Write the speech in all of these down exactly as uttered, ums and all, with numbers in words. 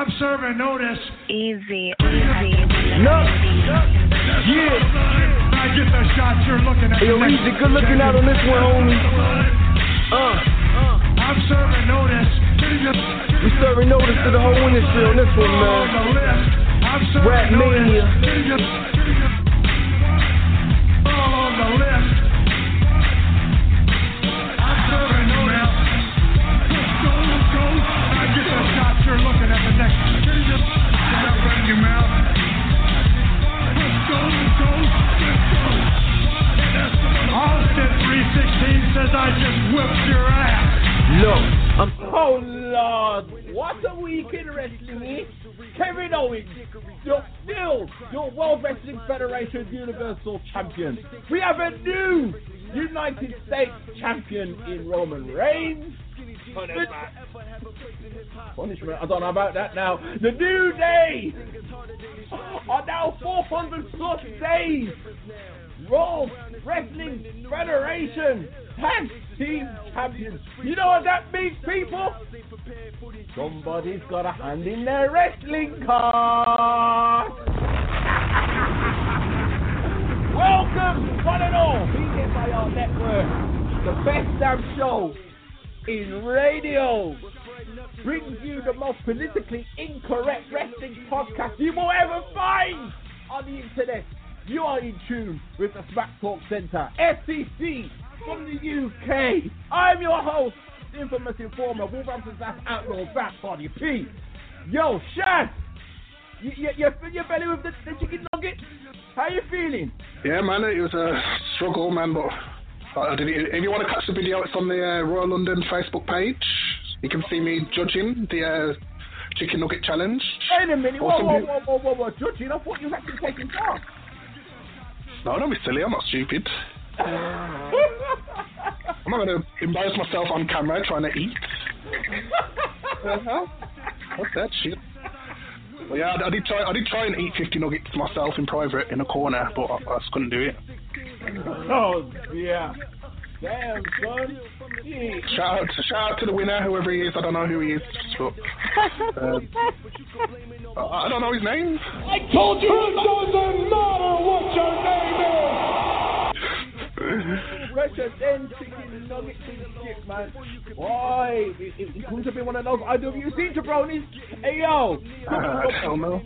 I'm serving notice. Easy, easy. No. Yeah. I get the shots you're looking at. Hey, yo, Easy, good looking out on this one, homie. Uh. I'm serving notice. We serving notice to the whole industry on this one, man. Rap Mania. All on the list. I'm serving notice. Go, go. I get the shots you're looking at the next. Run your mouth. Go, go, go. Austin three sixteen says I just whipped your ass. No, I'm. Oh Lord, what a week in wrestling! Kevin Owens, you're still your World Wrestling Federation Universal Champion. We have a new United States Champion in Roman Reigns. Punishment, I don't know about that now. The New Day are now four hundred plus days. Raw Wrestling Federation Tag Team Champions. You know what that means, people? Somebody's got a hand in their wrestling card. Welcome, one and all, B D S I R Network, the best damn show in radio. Brings you the most politically incorrect wrestling podcast you will ever find on the internet. You are in tune with the Smack Talk Centre, S C C from the U K. I'm your host, the infamous informer, Wolverhampton's last outlaw, Fat Body P. Yo, Shaz, you, you, you fill your belly with the, the chicken nugget? How you feeling? Yeah, man, it was a struggle, man, but uh, did it, if you want to catch the video, it's on the uh, Royal London Facebook page. You can see me judging the uh, chicken nugget challenge. Wait a minute, whoa, whoa, whoa, whoa, whoa, whoa, judging? I thought you were actually taking part. No, don't be silly, I'm not stupid. I'm not going to embarrass myself on camera trying to eat. uh-huh. What's that shit? Well, yeah, I, I did try. I did try and eat fifty nuggets myself in private in a corner, but I, I just couldn't do it. Oh yeah, damn son. Yeah. Shout out, shout out to the winner, whoever he is. I don't know who he is, but um, I, I don't know his name. I told you it doesn't matter what your name is. Pressure then chicken nuggets and shit, man. Boy, it, it, it comes to be one of those I W C jabronis. Hey yo, uh, hell no.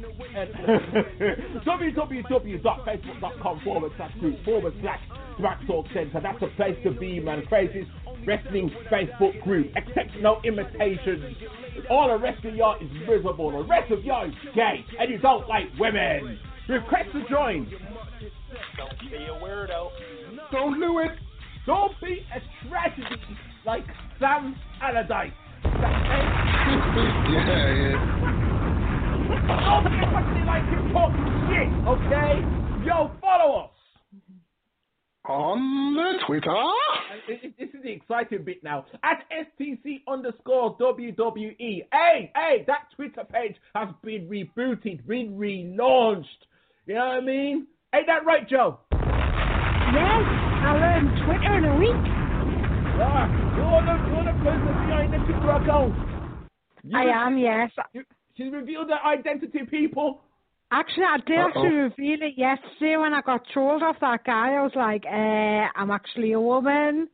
www.facebook.com forward slash group forward slash Smack Talk Centre. That's the place to be, man. Craziest wrestling Facebook group. Accept no imitations. All the rest of y'all is miserable. The rest of y'all is gay, and you don't like women. Request to join. Don't be a weirdo. Don't do it. Don't be a tragedy like Sam Allardyce. yeah, yeah. Don't be a tragedy like him talking shit, okay? Yo, follow us. On the Twitter. This is the exciting bit now. At S T C underscore W W E. Hey, hey, that Twitter page has been rebooted, been relaunched. You know what I mean? Ain't that right, Joe? Yes, I learned Twitter in a week. Yeah, you're the, you're the person behind the Twitter account. You I am, yes. You, she's revealed her identity, people. Actually, I did Uh-oh. actually reveal it yesterday when I got trolled off that guy. I was like, uh, I'm actually a woman.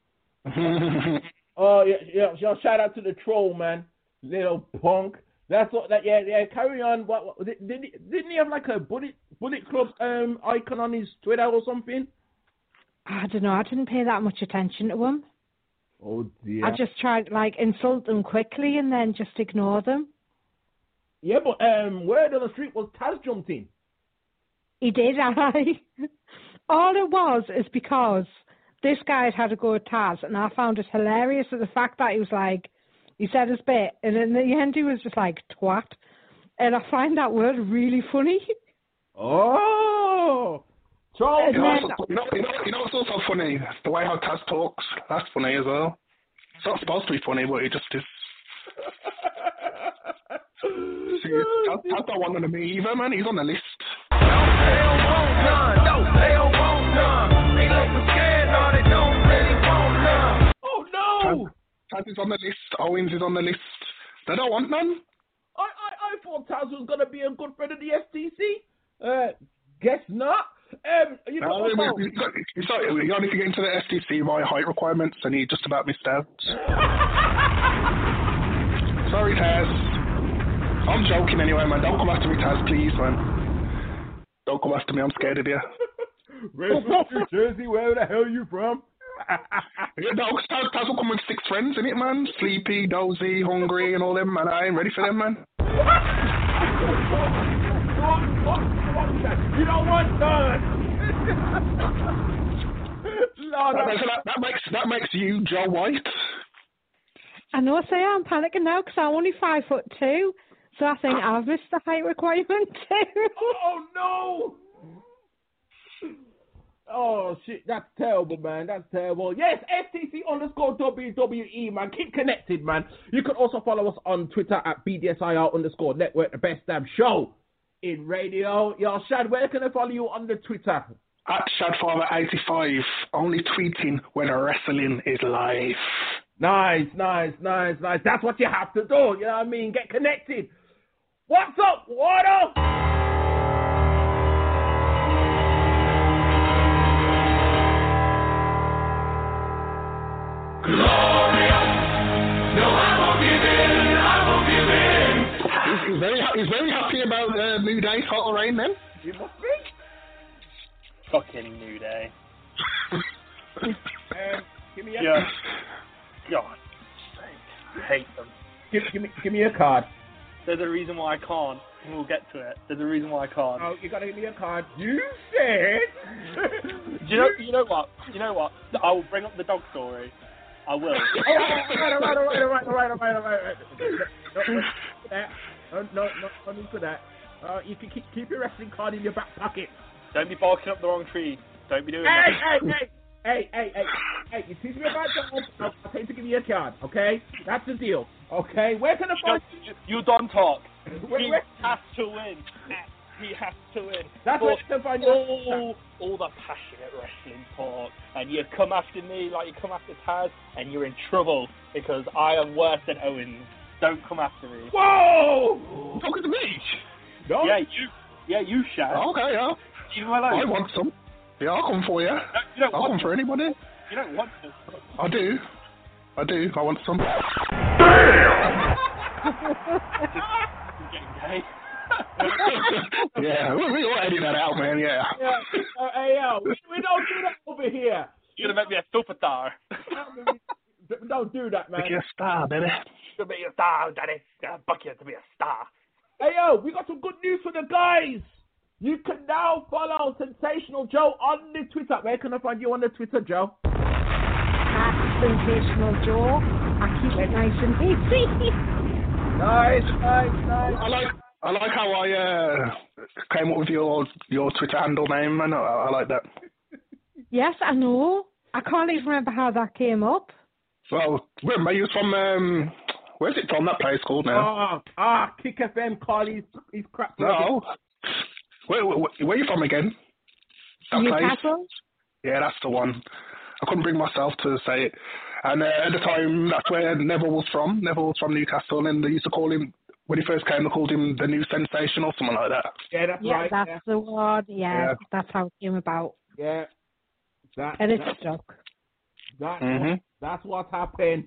Oh, yeah, yeah, yeah, shout out to the troll, man. Little punk. That's what, that, yeah, yeah, carry on. What, what did, did he, didn't he have like a Bullet, Bullet Club um, icon on his Twitter or something? I don't know. I didn't pay that much attention to him. Oh, dear. I just tried, like, insult them quickly and then just ignore them. Yeah, but um, word on the street was Taz jumped in. He did, I. All it was is because this guy had had a go at Taz, and I found it hilarious at the fact that he was like, he said his bit, and in the end he was just like, twat. And I find that word really funny. Oh! Troll! You know, also, you, know, you, know, you know what's also funny? The way how Taz talks. That's funny as well. It's not supposed to be funny, but it just is. See, Taz, Taz don't want to be either, man. He's on the list. No, they don't want none. No, they don't want none. They looking scared, no, they don't really want none. Oh, no! Taz, Taz is on the list. Owens is on the list. They don't want none. I, I, I thought Taz was gonna be a good friend of the S T C. Uh, guess not. Um, you know, No, also, we, we, we, sorry, you only can get into the S T C by height requirements, and he just about missed out. Sorry, Taz. I'm joking anyway, man. Don't come after me, Taz, please, man. Don't come after me. I'm scared of you. Where's New Jersey? Where the hell are you from? Yeah, no, Taz, Taz will come with six friends, innit, man? Sleepy, dozy, hungry, and all them, man. I ain't ready for them, man. You don't want none. no, no. That, that, that makes that makes you Joe White. I know, say I'm panicking now because I'm only five foot two, so I think I've missed the height requirement too. Oh no! Oh shit, that's terrible, man. That's terrible. Yes, S T C underscore W W E, man. Keep connected, man. You can also follow us on Twitter at B D S I R underscore network, the best damn show in radio. Yo, Shad, where can I follow you on the Twitter? At Shadfather eighty-five, only tweeting when wrestling is live. Nice, nice, nice, nice. That's what you have to do. You know what I mean? Get connected. What's up, Water? Glorious. No, I won't give in. I won't give in. He's, he's very ha- he's very happy about uh, New Day title reign then. You must be. Fucking New Day. um, give me a Yeah. God. I hate them. give, give me give me a card. There's a reason why I can't, and we'll get to it. There's a reason why I can't. Oh, you gotta give me a card. You said. Do you know? You know what? You know what? I will bring up the dog story. I will. Oh, all right, all right, all right, all right, all right, all right, all right. No, no, no, no, no, no need for that. Uh, you can keep keep your wrestling card in your back pocket. Don't be barking up the wrong tree. Don't be doing Hey, that. hey, hey, hey, hey, hey, hey! You teach me about that. I'll, I'll take to give you a card. Okay, that's the deal. Okay, where can I find You, you don't talk. Where- He where- has to win. He has to win. That's But where you can find all, all the passionate wrestling talk, and you come after me like you come after Taz, and you're in trouble because I am worse than Owens. Don't come after me. Whoa! Talking to me? No. Yeah, you. Yeah, you Shad. Okay, yeah. Leave him alone. I want some. Yeah, I'll come for you. No, you don't I'll want come for anybody. You don't want to. I do. I do. I want some. You're getting gay. Yeah, we we all edit that out, man. Yeah. Yeah. Uh, hey, yo, we, we don't do that over here. You're gonna make me a superstar. Don't do that, man. Make you a star, baby. You're gonna be a star, Daddy. Gonna book you to be a star. Hey, yo, we got some good news for the guys. You can now follow Sensational Joe on the Twitter. Where can I find you on the Twitter, Joe? At Sensational Joe. I keep it nice and easy. Nice, nice, nice. I like I like how I uh, came up with your your Twitter handle name, man. I, I like that. Yes, I know. I can't even remember how that came up. Well, remember you was from um, where's it from? That place called now? Ah, ah, Kick F M, Carly's, he's crap. No. Where, where, where are you from again? That Newcastle? place? Yeah, that's the one. I couldn't bring myself to say it. And uh, at the time, that's where Neville was from. Neville was from Newcastle, and they used to call him, when he first came, they called him the New Sensation or something like that. Yeah, that's Yeah, right. that's yeah. the one. Yeah, Yeah. that's how it came about. Yeah. That, And it's that, stuck. that, Mhm. That's what happened.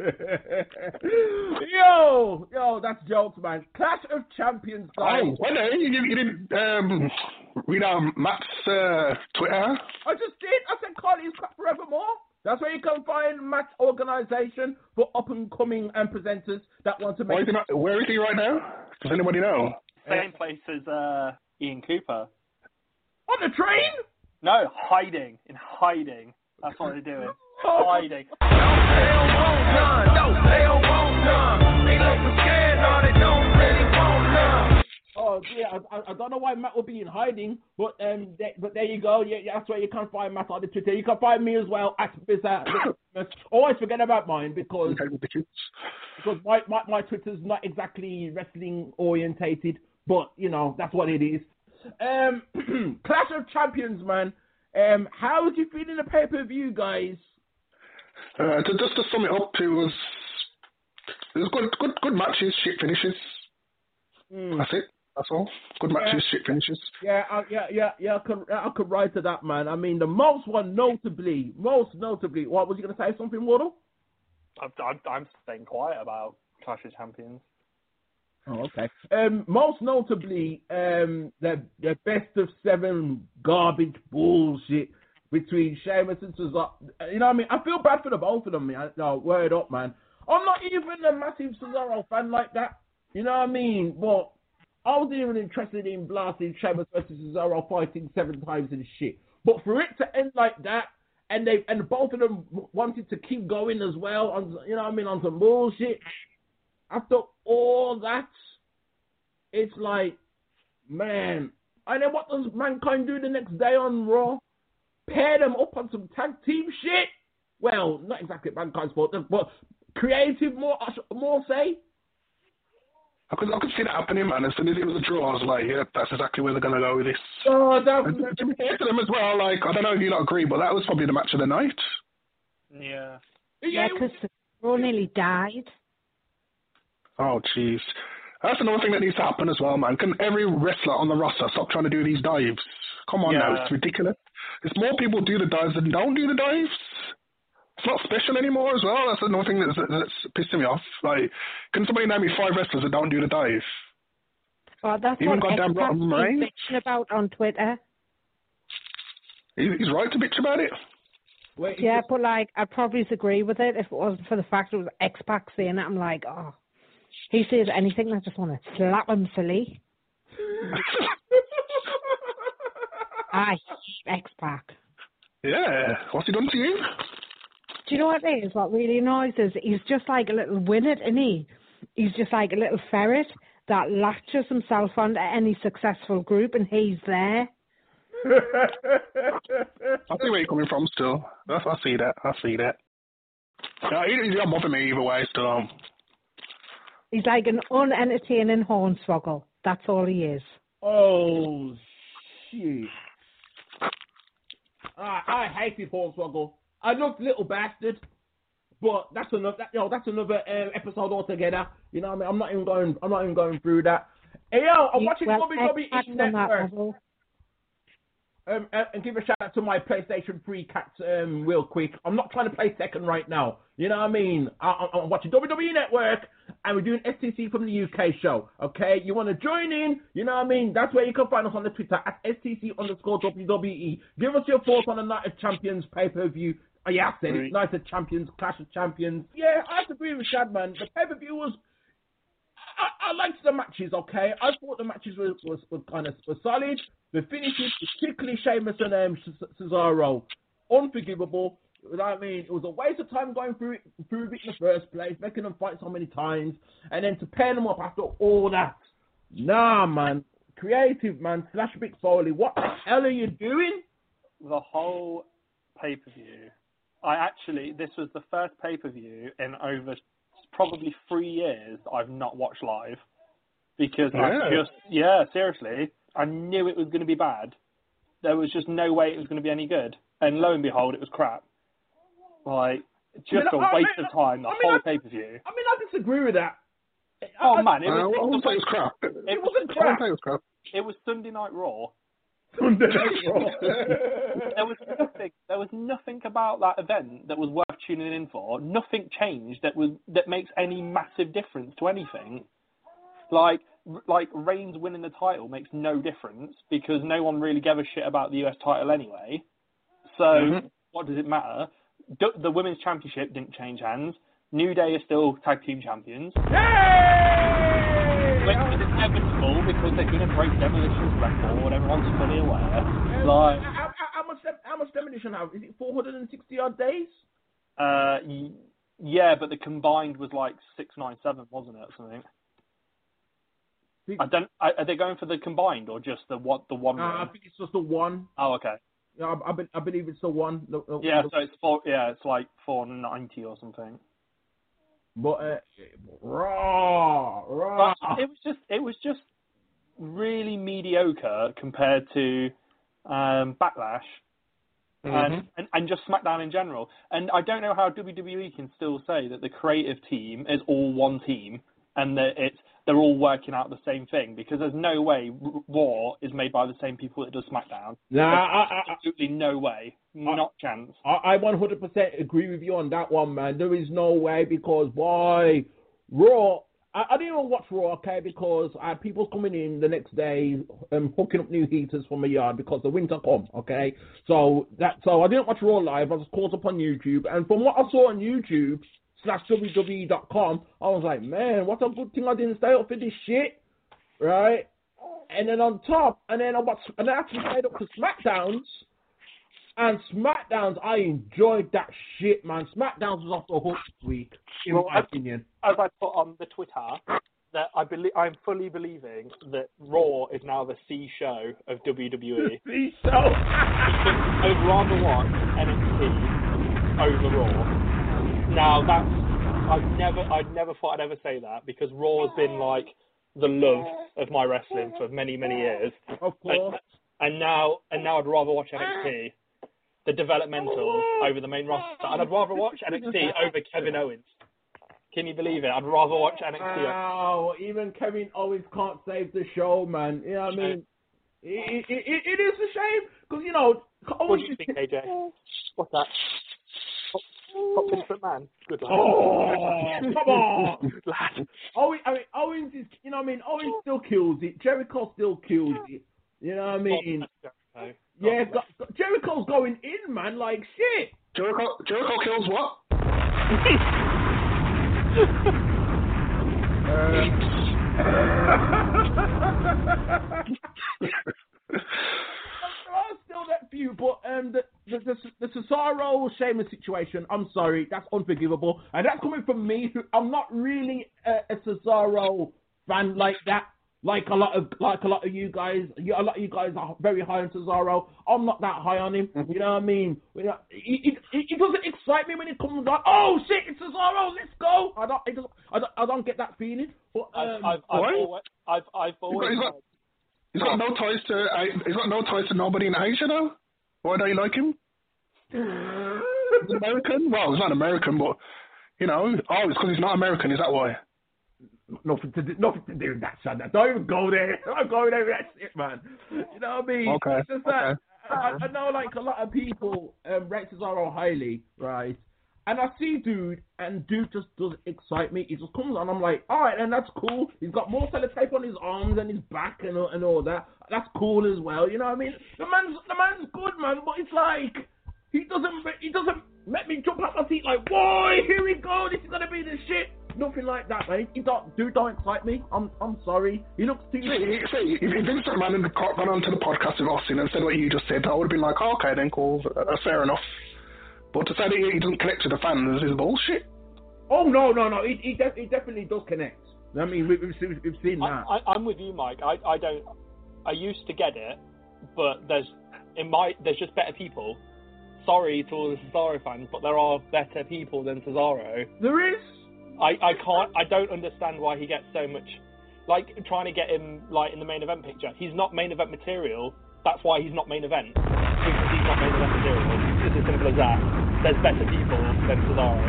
yo, yo, that's jokes, man. Clash of Champions, guys. Oh, well, no, you, you didn't um, read out Matt's uh, Twitter? I just did. I said Carly's crap forevermore. That's where you can find Matt's organisation for up and coming and presenters that want to Why make. is he not, where is he right now? Does anybody know? Same place as uh, Ian Cooper. On the train? No, hiding. In hiding. That's what they're doing. Hiding. They don't want none. No, they don't want none. They looking scared, no, they don't really want none. Oh yeah, I, I don't know why Matt will be in hiding, but um, they, but there you go. Yeah, yeah, that's where you can find Matt on the Twitter. You can find me as well at Bizarre. Always forget about mine because Okay, with the kids. because my, my my Twitter's not exactly wrestling orientated, but you know that's what it is. Um, Clash of Champions, man. Um, how was you feeling the pay per view, guys? Uh, to, just to sum it up, it was it was good, good, good matches, shit finishes. Mm. That's it. That's all. Good matches, Yeah. shit finishes. Yeah, I, yeah, yeah, yeah. I could, I could write to that, man. I mean, the most one, notably, most notably. What was you gonna say? Something, Waddle? I'm, I'm, I'm staying quiet about Clash of Champions. Oh, okay. Um, most notably, um, the the best of seven garbage bullshit between Sheamus and Cesaro. You know what I mean? I feel bad for the both of them, man. No, word up, man. I'm not even a massive Cesaro fan like that. You know what I mean? But I wasn't even interested in blasting Sheamus versus Cesaro fighting seven times and shit. But for it to end like that, and they and both of them wanted to keep going as well on, you know what I mean, on some bullshit. After all that, it's like, man. And then what does Mankind do the next day on Raw? Pair them up on some tag team shit? Well, not exactly Mankind's fault, but creative more, more say? I could, I could see that happening, man. As soon as it was a draw, I was like, yeah, that's exactly where they're going to go with this. Oh, that and to be fair to them as well, like, I don't know if you lot agree, but that was probably the match of the night. Yeah. Yeah, because the girl nearly died. Oh, jeez. That's another thing that needs to happen as well, man. Can every wrestler on the roster stop trying to do these dives? Come on Yeah. now, it's ridiculous. There's more people do the dives than don't do the dives. It's not special anymore as well. That's another thing that's, that's pissing me off. Like, can somebody name me five wrestlers that don't do the dive? Well, that's Even what goddamn X-Pac Rotten is Reigns? bitching about on Twitter. He- He's right to bitch about it. Wait, Yeah, but like, I'd probably agree with it if it wasn't for the fact it was X-Pac saying it. I'm like, oh, he says anything, I just want to slap him silly. I hate X-Pac. Yeah. What's he done to you? Do you know what it is? What really annoys is he's just like a little winnet, isn't he? He's just like a little ferret that latches himself onto any successful group, and he's there. I see where you're coming from still. I, I see that. I see that. No, he, he don't bother me either way still. Um, He's like an unentertaining hornswoggle. That's all he is. Oh, shit. I, I hated Hornswoggle. I loved Little Bastard, but that's another, that, you know, that's another uh, episode altogether. You know what I mean? I'm not even going, I'm not even going through that. Hey, yo, I'm watching Well, W W E X-Pac on that Network. level. Um, uh, and give a shout out to my PlayStation three cats um, real quick. I'm not trying to play second right now. You know what I mean? I, I, I'm watching W W E Network, and we're doing S T C from the U K show. Okay? You want to join in? You know what I mean? That's where you can find us on the Twitter at S T C underscore W W E. Give us your thoughts on the Night of Champions pay-per-view. Oh, yeah, I said it. Night of Champions, Clash of Champions. Yeah, I have to agree with Shad, man. The pay-per-view was... I, I liked the matches, okay? I thought the matches were, was, were kind of were solid. The finishes, particularly Sheamus and um, Cesaro, unforgivable. I mean, it was a waste of time going through it, through it in the first place, making them fight so many times, and then to pair them up after all that. Nah, man. Creative, man. Slash Mick Foley. What the hell are you doing? The whole pay-per-view. I actually, this was the first pay-per-view in over probably three years I've not watched live. Because I Yeah. just, yeah, seriously, I knew it was going to be bad. There was just no way it was going to be any good. And lo and behold, it was crap. Like, just I mean, a I waste mean, of time, the I mean, whole I- pay-per-view. I mean, I disagree with that. Oh, I, man, it I, I was, wouldn't say it was crap. it It was, wasn't I crap. wouldn't say it was crap. it was Sunday Night Raw. Sunday Night Raw. There was nothing. There was nothing about that event that was worth tuning in for. Nothing changed that was that makes any massive difference to anything. Like like Reigns winning the title makes no difference because no one really gave a shit about the U S title anyway. So Mhm. what does it matter? D- the women's championship didn't change hands. New Day is still tag team champions. Hey! Which was inevitable because they're going to break Demolition's record. Everyone's fully aware. Like. How, how, how much dem- how much Demolition have? Is it four hundred sixty odd days? Uh, y- yeah, but the combined was like six nine seven, wasn't it, or something? Six- I don't. I, are they going for the combined or just the what? The one? Uh, I win? think it's just the one. Oh, okay. Yeah, I, I, be- I believe it's the one. The- the- Yeah, the- so it's four. Yeah, it's like four ninety or something. But uh, raw, raw. But it was just. It was just really mediocre compared to um, Backlash. And, and and just SmackDown in general. And I don't know how W W E can still say that the creative team is all one team and that it's they're all working out the same thing, because there's no way Raw is made by the same people that does SmackDown. Nah, I, I, absolutely no way, I, not chance. I, I one hundred percent agree with you on that one, man. There is no way, because why Raw? I, I didn't even watch Raw, okay, because I had people coming in the next day um, hooking up new heaters from my yard because the winter come, okay. So that so I didn't watch Raw live. I was caught up on YouTube, and from what I saw on YouTube slash W W E dot com, I was like, man, what a good thing I didn't stay up for this shit, right? And then on top, and then I watched, and I actually stayed up to SmackDowns, and SmackDowns, I enjoyed that shit, man. SmackDowns was off the hook this week, in well, my as, opinion. As I put on the Twitter, that I believe I'm fully believing that Raw is now the C show of W W E. C show. I'd rather watch N X T over Raw. Now that's I've never I'd never thought I'd ever say that, because Raw has been like the love of my wrestling for many many years. Of course. And, and now and now I'd rather watch N X T, the developmental, over the main roster. And I'd rather watch N X T over Kevin Owens. Can you believe it? I'd rather watch N X T. Wow, even Kevin Owens can't save the show, man. You know what I mean? It, it, it, it is a shame, because, you know... What do you think, A J? What's that? Top different man. Good lad. Oh, come on, lad. Owens, I mean, Owens is, you know what I mean? Owens still kills it. Jericho still kills it. You know what I mean? Jericho. Yeah, go, go, Jericho's going in, man, like shit. Jericho, Jericho kills what? Still that few, but um, the the the, the Cesaro Sheamus situation, I'm sorry, that's unforgivable, and that's coming from me. Who I'm not really a, a Cesaro fan like that. Like a lot of like a lot of you guys, you, a lot of you guys are very high on Cesaro. I'm not that high on him. You know what I mean? You know, it, it, it doesn't excite me when it comes on. Oh shit, it's Cesaro, let's go! I don't, it doesn't, I don't, I don't get that feeling. But um, I've, I've, I've always, I've, I've always. He's got, he's got no ties to. Uh, he's got no ties to nobody in Asia, though. Why don't you like him? He's American? Well, he's not American, but you know. Oh, it's because he's not American. Is that why? Nothing to do, nothing to do with that, son. Don't even go there. I'm going there with that shit, man. You know what I mean? Okay. It's just that okay. I, I know, like, a lot of people um, rate Cesaro highly, right? And I see dude, and dude just doesn't excite me. He just comes on, I'm like, all right, and that's cool. He's got more sellotape on his arms and his back and all, and all that. That's cool as well. You know what I mean? The man's the man's good, man. But it's like he doesn't he doesn't make me jump out my seat like, whoa, here we go. This is gonna be the shit. Nothing like that, man. He don't, dude, don't excite me. I'm, I'm sorry. He looks too. See, see, if Vince McMahon had gone on to the podcast with Austin and said what you just said, I would have been like, oh, okay, then cool, uh, fair enough. But to say that he doesn't connect to the fans is bullshit. Oh no, no, no. He, he, def- he definitely does connect. I mean, we've, we've, we've seen that. I, I, I'm with you, Mike. I, I don't. I used to get it, but there's in my there's just better people. Sorry to all the Cesaro fans, but there are better people than Cesaro. There is. I, I can't, I don't understand why he gets so much, like, trying to get him, like, in the main event picture. He's not main event material, that's why he's not main event, because he's not main event material. It's as simple as that. There's better people than Cesaro.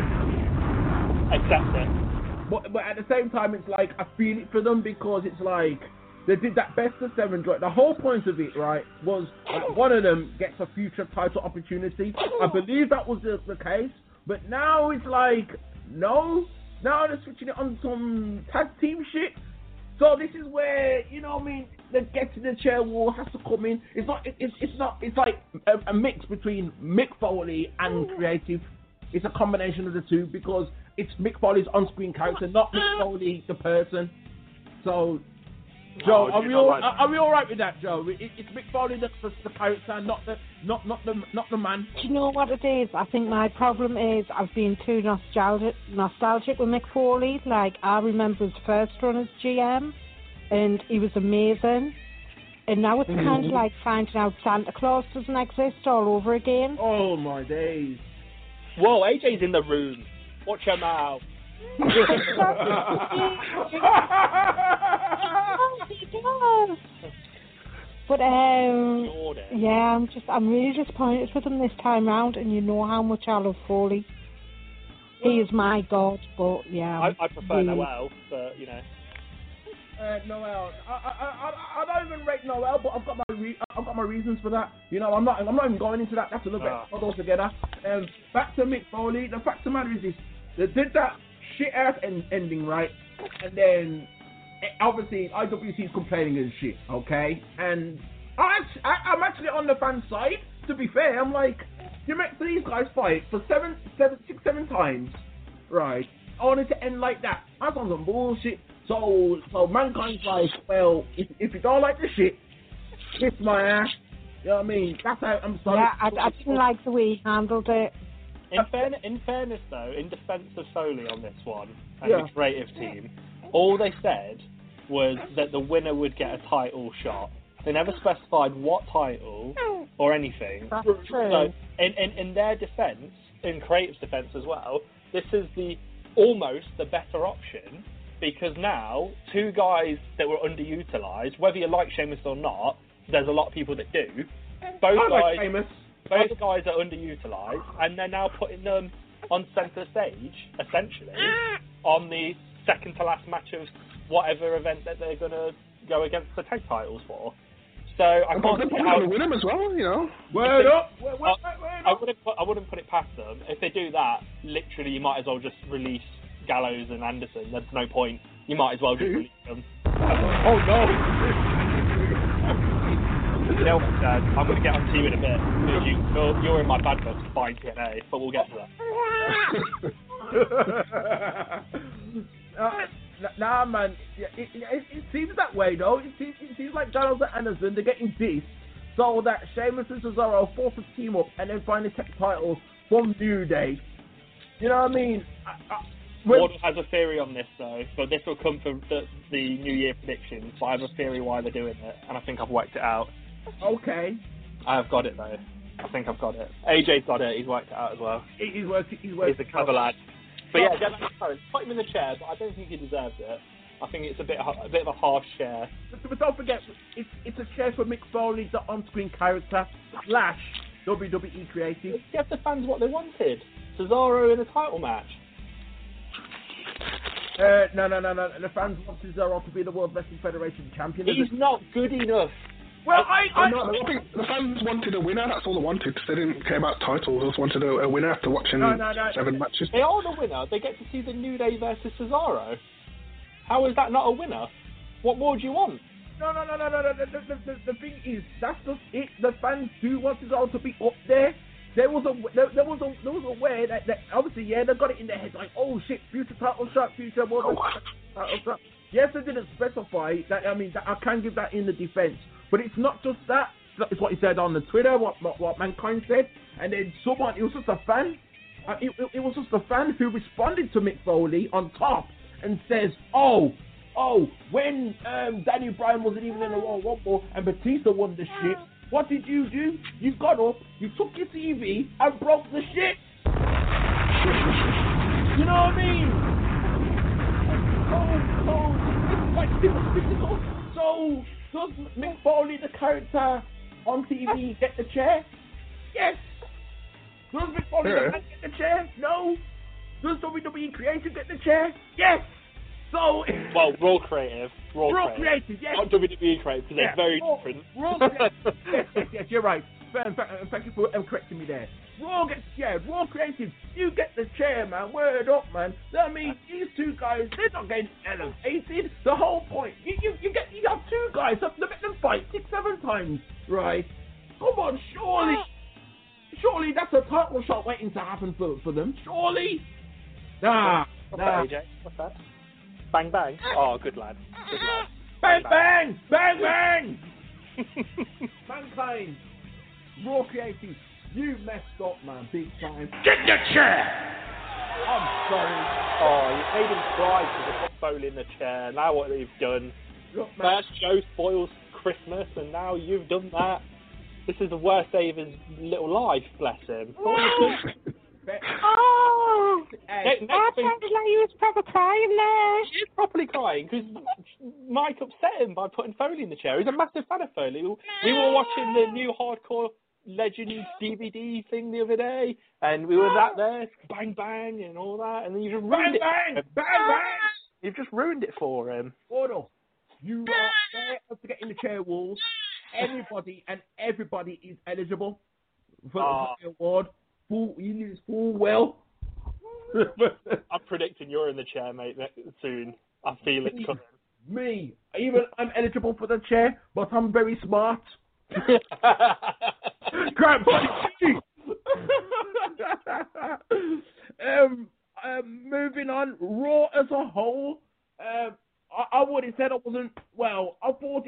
Accept it. But, but at the same time, it's like, I feel it for them, because it's like, they did that best of seven joint. The whole point of it, right, was like, one of them gets a future title opportunity. I believe that was the, the case, but now it's like, no. Now they're switching it on some tag team shit. So this is where, you know what I mean, the get to the chair war has to come in. It's not, it, it's, it's not, it's like a, a mix between Mick Foley and creative. It's a combination of the two, because it's Mick Foley's on-screen character, not Mick Foley the person. So, Joe, oh, are we all like are, are we all right with that, Joe? It, it's Mick Foley the, the, the character, not the not not the not the man. Do you know what it is? I think my problem is I've been too nostalgic nostalgic with Mick Foley. Like, I remember his first run as G M, and he was amazing. And now it's mm-hmm. kind of like finding out Santa Claus doesn't exist all over again. Oh my days! Whoa, A J's in the room. Watch your mouth. But um, yeah, I'm just I'm really disappointed with him this time round, and you know how much I love Foley. He is my god, but yeah. I, I prefer the- Noel, but you know. Uh, Noel, I, I, I, I don't even rate Noel, but I've got my re- I've got my reasons for that. You know, I'm not I'm not even going into that. That's another Ah. episode altogether. Um, back to Mick Foley. The fact of the matter is this: they did that shit ass end- ending right, and then eh, obviously I W C is complaining and shit. Okay, and I, I I'm actually on the fan side. To be fair, I'm like, you make these guys fight for seven, seven, six, seven times, right? Only to end like that. That's on some bullshit. So, so Mankind's like, well, if, if you don't like the shit, kiss my ass. You know what I mean? That's how I'm sorry. Yeah, I, I didn't like the way he handled it. In, fairness, in fairness, though, in defence of Foley on this one and Yeah. the creative team, all they said was that the winner would get a title shot. They never specified what title or anything. That's true. So, in, in, in their defence, in creative's defence as well, this is the almost the better option. Because now, two guys that were underutilised, whether you like Sheamus or not, there's a lot of people that do. Both I like guys, Sheamus. both guys are underutilised, and they're now putting them on centre stage, essentially, on the second to last match of whatever event that they're going to go against the tag titles for. So I And can't they're see probably how. going to win them as well, you know. Word If they- up. Word, word, I, word I up. wouldn't put, I wouldn't put it past them. If they do that, literally, you might as well just release Gallows and Anderson. There's no point. You might as well just release them. Oh no. You know what, Dad? I'm going to get on to you in a bit. Because you, you're, you're in my bad books buying T N A, but we'll get to that. uh, nah, man. Yeah, it, it, it seems that way, though. It seems, it seems like Gallows and Anderson, they're getting this so that Sheamus and Cesaro force a team up and then finally take titles from New Day. You know what I mean? I, I, when, Wardle has a theory on this, though, but this will come from the, the New Year predictions. But I have a theory why they're doing it, and I think I've worked it out. Okay. I have got it, though. I think I've got it. A J's got it. He's worked it out as well. He, he's working. He's working. He's a clever lad. But yeah, get back to Curran. Put him in the chair, but I don't think he deserves it. I think it's a bit a bit of a harsh chair. But, but don't forget, it's it's a chair for Mick Foley, the on-screen character slash W W E creative. Give the fans what they wanted. Cesaro in a title match. Uh, no, no, no, no. The fans want Cesaro to be the World Wrestling Federation champion. He's not good enough. Well, I, I, No, I think the fans wanted a winner. That's all they wanted. They didn't care about titles. They just wanted a, a winner after watching No, no, no. seven matches. They are the winner. They get to see the New Day versus Cesaro. How is that not a winner? What more do you want? no, no, no, no, no, no. The, the, the, the thing is, that's just it. The fans do want Cesaro to be up there. There was a there, there was a there was a way that, that obviously yeah they got it in their head like oh shit future title shot future World Wrestling title shot. Yes, they didn't specify that. I mean that, I can give that in the defense, but it's not just that. It's what he said on the Twitter, what what, what Mankind said, and then someone. It was just a fan. Uh, it, it, it was just a fan who responded to Mick Foley on top and says, "Oh, oh, when um, Danny Bryan wasn't even in the Royal Rumble and Batista won the shit, what did you do? You got up, you took your T V and broke the shit. You know what I mean? So, so it's like super physical. So does Mick Foley, the character on T V, get the chair? Yes. Does Mick Foley Yeah. the man get the chair? No. Does W W E Creative get the chair? Yes. So Well, Raw Creative. Raw, Raw Creative. Creative, yes. Not W W E Creative, because Yeah. they're very Raw- different. Raw Creative. yes, yes, yes, you're right. Thank, thank, thank you for um, correcting me there. Raw gets yeah, Raw Creative. You get the chair, man. Word up, man. I mean, these two guys, they're not getting elevated. The whole point, you you, you get you have two guys. They make them fight six, seven times, right? Come on, surely, surely that's a title shot waiting to happen for for them. Surely, nah, What's nah. that, A J? What's that? Bang bang. Oh, good lad. Good lad. Bang bang, bang bang. Mankind, Raw Creative, you messed up, man, big time. Get the chair! I'm sorry. Oh, you made him cry because they put Foley in the chair. Now what they've done. Look, man. First Joe spoils Christmas, and now you've done that. This is the worst day of his little life, bless him. Oh! Next, I next thing, sounded like he was proper crying there. he's properly crying because Mike upset him by putting Foley in the chair. He's a massive fan of Foley. We were watching the new hardcore Legends D V D thing the other day, and we were that there, bang bang and all that, and then you just ruined Bang, it. bang, bang, bang. You've just ruined it for him. Order. You are there to get in the chair walls. Anybody and everybody is eligible for Ah. the award. Full, you need full well. I'm predicting you're in the chair, mate, ne- soon. I feel it coming. Me, even I'm eligible for the chair, but I'm very smart. Crap, buddy. um, um, moving on, Raw as a whole. Uh, I, I would have said I wasn't. Well, I thought. It,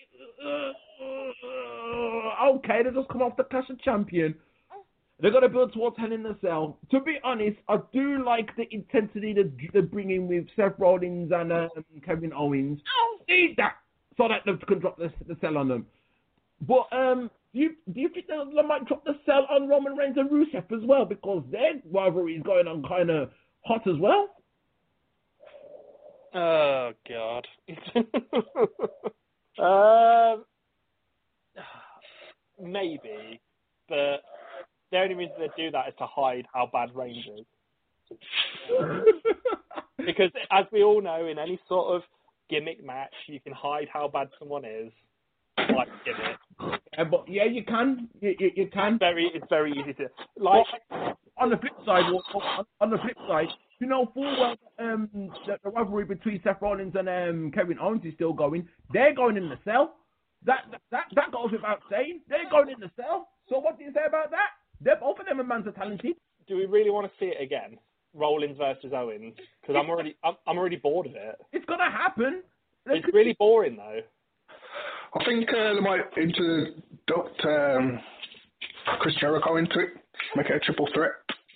uh, okay, they just come off the Clash of Champions. They're gonna build towards Hell in a Cell. To be honest, I do like the intensity that they're bringing with Seth Rollins and um, Kevin Owens. Need that so that they can drop the, the cell on them. But um, do you do you think they might drop the cell on Roman Reigns and Rusev as well, because their rivalry is going on kind of hot as well? Oh God. um, maybe, but the only reason they do that is to hide how bad Reigns is. Because as we all know, in any sort of gimmick match, you can hide how bad someone is. Like gimmick. Yeah, but yeah, you can. You, you, you can. Very, it's very easy to like. But on the flip side, on, on the flip side, you know full well um, the, the rivalry between Seth Rollins and um, Kevin Owens is still going. They're going in the cell. That that that goes without saying. They're going in the cell. So what do you say about that? They're both of them are man's talented. Do we really want to see it again? Rollins versus Owens? Because I'm already, I'm, I'm already bored of it. It's gonna happen. It's really boring though. I think uh, they might introduce um, Chris Jericho into it, make it a triple threat.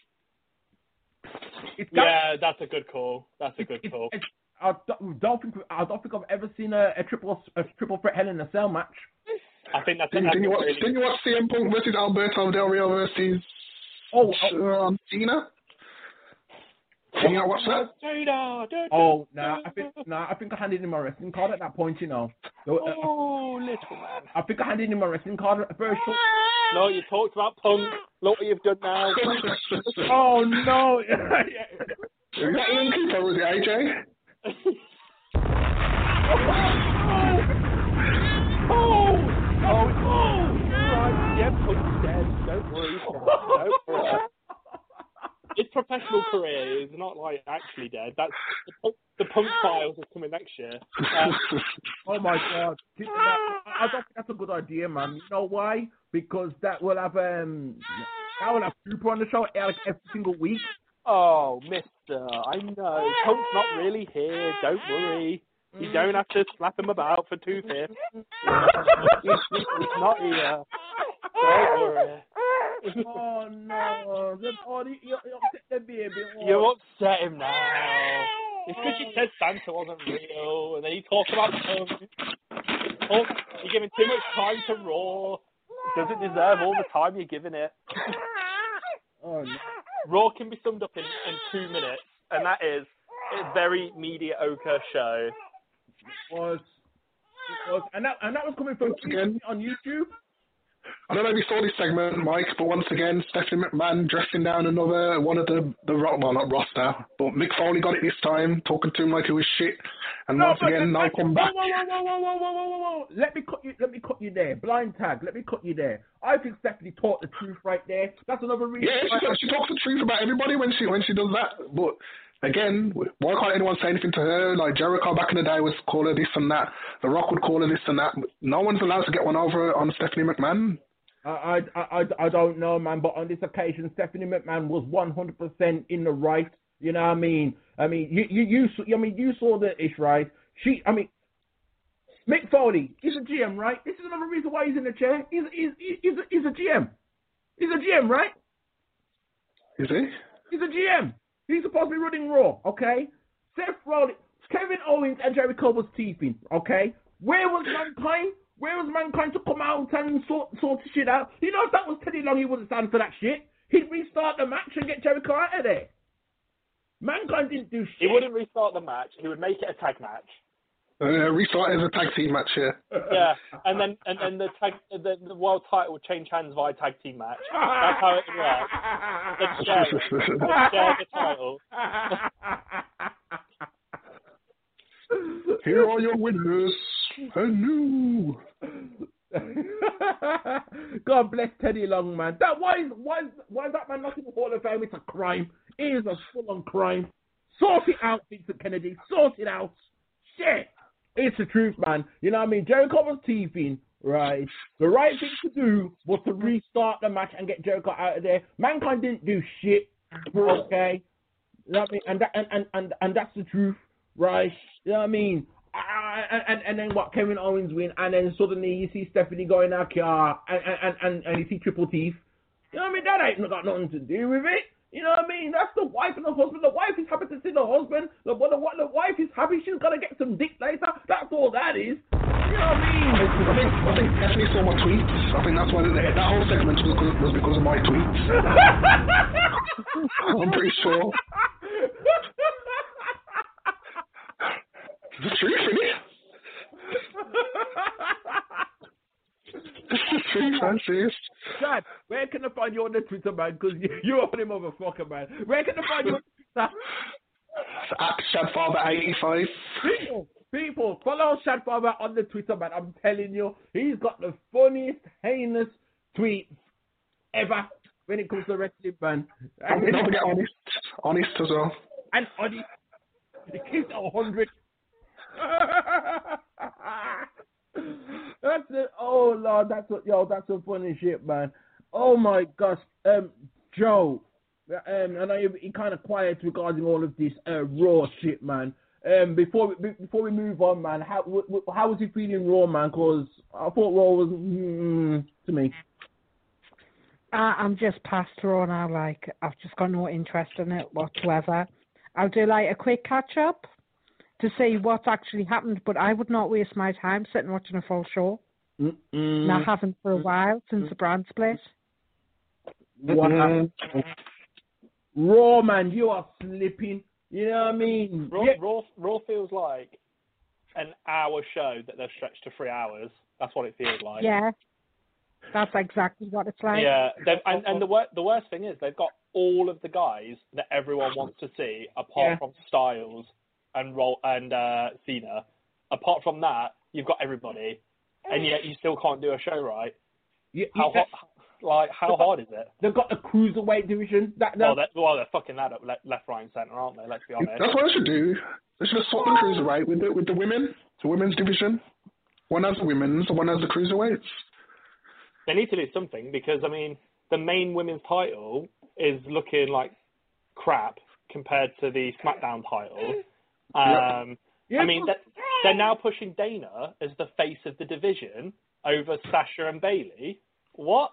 It's got, Yeah, that's a good call. That's a good it's, call. it's, I don't, don't think I don't think I've ever seen a, a triple a triple threat Hell in a Cell match. I think that's. Didn't, that's didn't, you watch, really... didn't you watch C M Punk versus Alberto Del Rio versus Oh, um, Cena? Did you not watch that? Oh, no, nah, I think nah, I think I handed him my wrestling card at that point, you know. So, uh, Oh, little man. I think I handed him my wrestling card at the first shot. No, you talked about Punk. Look what you've done now. Oh no! Is that Ian Cooper or was it A J? Oh! Oh! Oh, right. Yeah, Punk's dead. Don't worry. Don't worry. His professional career is not like actually dead. That's the Punk, the Punk Files is coming next year. Um, Oh my God! I don't think that's a good idea, man. You know why? Because that will have um, that will have Cooper on the show like every single week. oh, Mister, I know Punk's not really here. Don't worry. You don't have to slap him about for two fifths. He's not here. Don't worry. Oh no! The, oh, you, you upset the baby. Oh. You upset him now. It's because you said Santa wasn't real, and then you talk about Punk. Oh, you're giving too much time to Raw. It doesn't deserve all the time you're giving it. Oh no! Raw can be summed up in, in two minutes, and that is a very mediocre show. It was, it was, and that and that was coming from Again. on YouTube. I don't know if you saw this segment, Mike, but once again, Stephanie McMahon dressing down another one of the, the well, not Ross now, but Mick Foley got it this time, talking to him like he was shit. And No, once but again, let- now come back. Whoa, whoa, whoa, whoa, whoa, whoa, whoa, whoa, whoa! Let me cut you. Let me cut you there. Blind tag. Let me cut you there. I think Stephanie taught the truth right there. That's another reason. Yeah, she, why- she talks the truth about everybody when she when she does that. But again, why can't anyone say anything to her? Like Jericho back in the day was call her this and that. The Rock would call her this and that. No one's allowed to get one over on Stephanie McMahon. I, I, I, I don't know, man, but on this occasion, Stephanie McMahon was one hundred percent in the right. You know what I mean? I mean, you, you, you, saw- I mean, you saw the ish, right? She, I mean, Mick Foley, he's a G M, right? This is another reason why he's in the chair. He's, he's, he's, a, he's a G M. He's a G M, right? Is he? He's a G M. He's supposed to be running Raw, okay? Seth Rollins, Kevin Owens, and Jericho was teething, okay? Where was Mankind? Where was Mankind to come out and sort, sort the shit out? You know, if that was Teddy Long, he wouldn't stand for that shit. He'd restart the match and get Jericho out of there. Mankind didn't do shit. He wouldn't restart the match. He would make it a tag match. Uh, restart as a tag team match here. Yeah, and then and then the tag the, the world title would change hands via tag team match. That's how it would work. They'd share, it. They'd share the title. Here are your winners. Hello. God bless Teddy Long, man. That why is why is, why is that man not in the Hall of Fame? It's a crime. It is a full-on crime. Sort it out, Vincent Kennedy. Sort it out. Shit. It's the truth, man. You know what I mean? Jericho was teething, right? The right thing to do was to restart the match and get Jericho out of there. Mankind didn't do shit. Okay. You know what I mean? And that and and and, and that's the truth, right? You know what I mean? Uh, and, and then what? Kevin Owens win, and then suddenly you see Stephanie going out car, and and, and and you see Triple Teeth. You know what I mean? That ain't got nothing to do with it. You know what I mean? That's the wife and the husband. The wife is happy to see the husband. The, the, the wife is happy she's gonna get some dick later. That's all that is. You know what I mean? I think I think Stephanie saw my tweets. I think that's why the, that whole segment was because, was because of my tweets. I'm pretty sure. It's the truth, isn't it? It's the truth, Francis. Dad, where can I find you on the Twitter, man? Because you, you're a motherfucker, man. Where can I find you on Twitter? At Shadfather eighty-five. People, people, follow Shadfather on the Twitter, man. I'm telling you, he's got the funniest, heinous tweets ever when it comes to wrestling, man. And don't forget honest. Honest as well. And honest. He keeps it a hundred. That's it. Oh Lord, that's what yo. That's some funny shit, man. Oh my gosh, um, Joe. Um, I know you you kind of quiet regarding all of this uh, Raw shit, man. Um, before we before we move on, man, how w- w- how was you feeling Raw, man? Because I thought Raw was mm, to me. Uh, I'm just past Raw now. Like I've just got no interest in it whatsoever. I'll do like a quick catch up to see what's actually happened, but I would not waste my time sitting watching a full show. Mm-mm. And I haven't for a while since the brand split. What happened? Raw, man, you are slipping. You know what I mean? Raw, Yeah. Raw, Raw feels like an hour show that they've stretched to three hours. That's what it feels like. Yeah, that's exactly what it's like. Yeah, they've- and, and the, wor- the worst thing is they've got all of the guys that everyone wants to see, apart Yeah. from Styles and Roll and uh, Cena. Apart from that, you've got everybody, and yet you still can't do a show right. Yeah, How yeah. hot? Like how hard is it? They've got the cruiserweight division. That, that, Well, they're, well, they're fucking that up left, left, right, and centre, aren't they? Let's be honest. That's what I should do. They should have swapped the cruiserweight with the with the women, the women's division. One has the women's, and one has the cruiserweights. They need to do something because I mean, the main women's title is looking like crap compared to the SmackDown title. Um, Yeah. I mean, they're, they're now pushing Dana as the face of the division over Sasha and Bailey. What?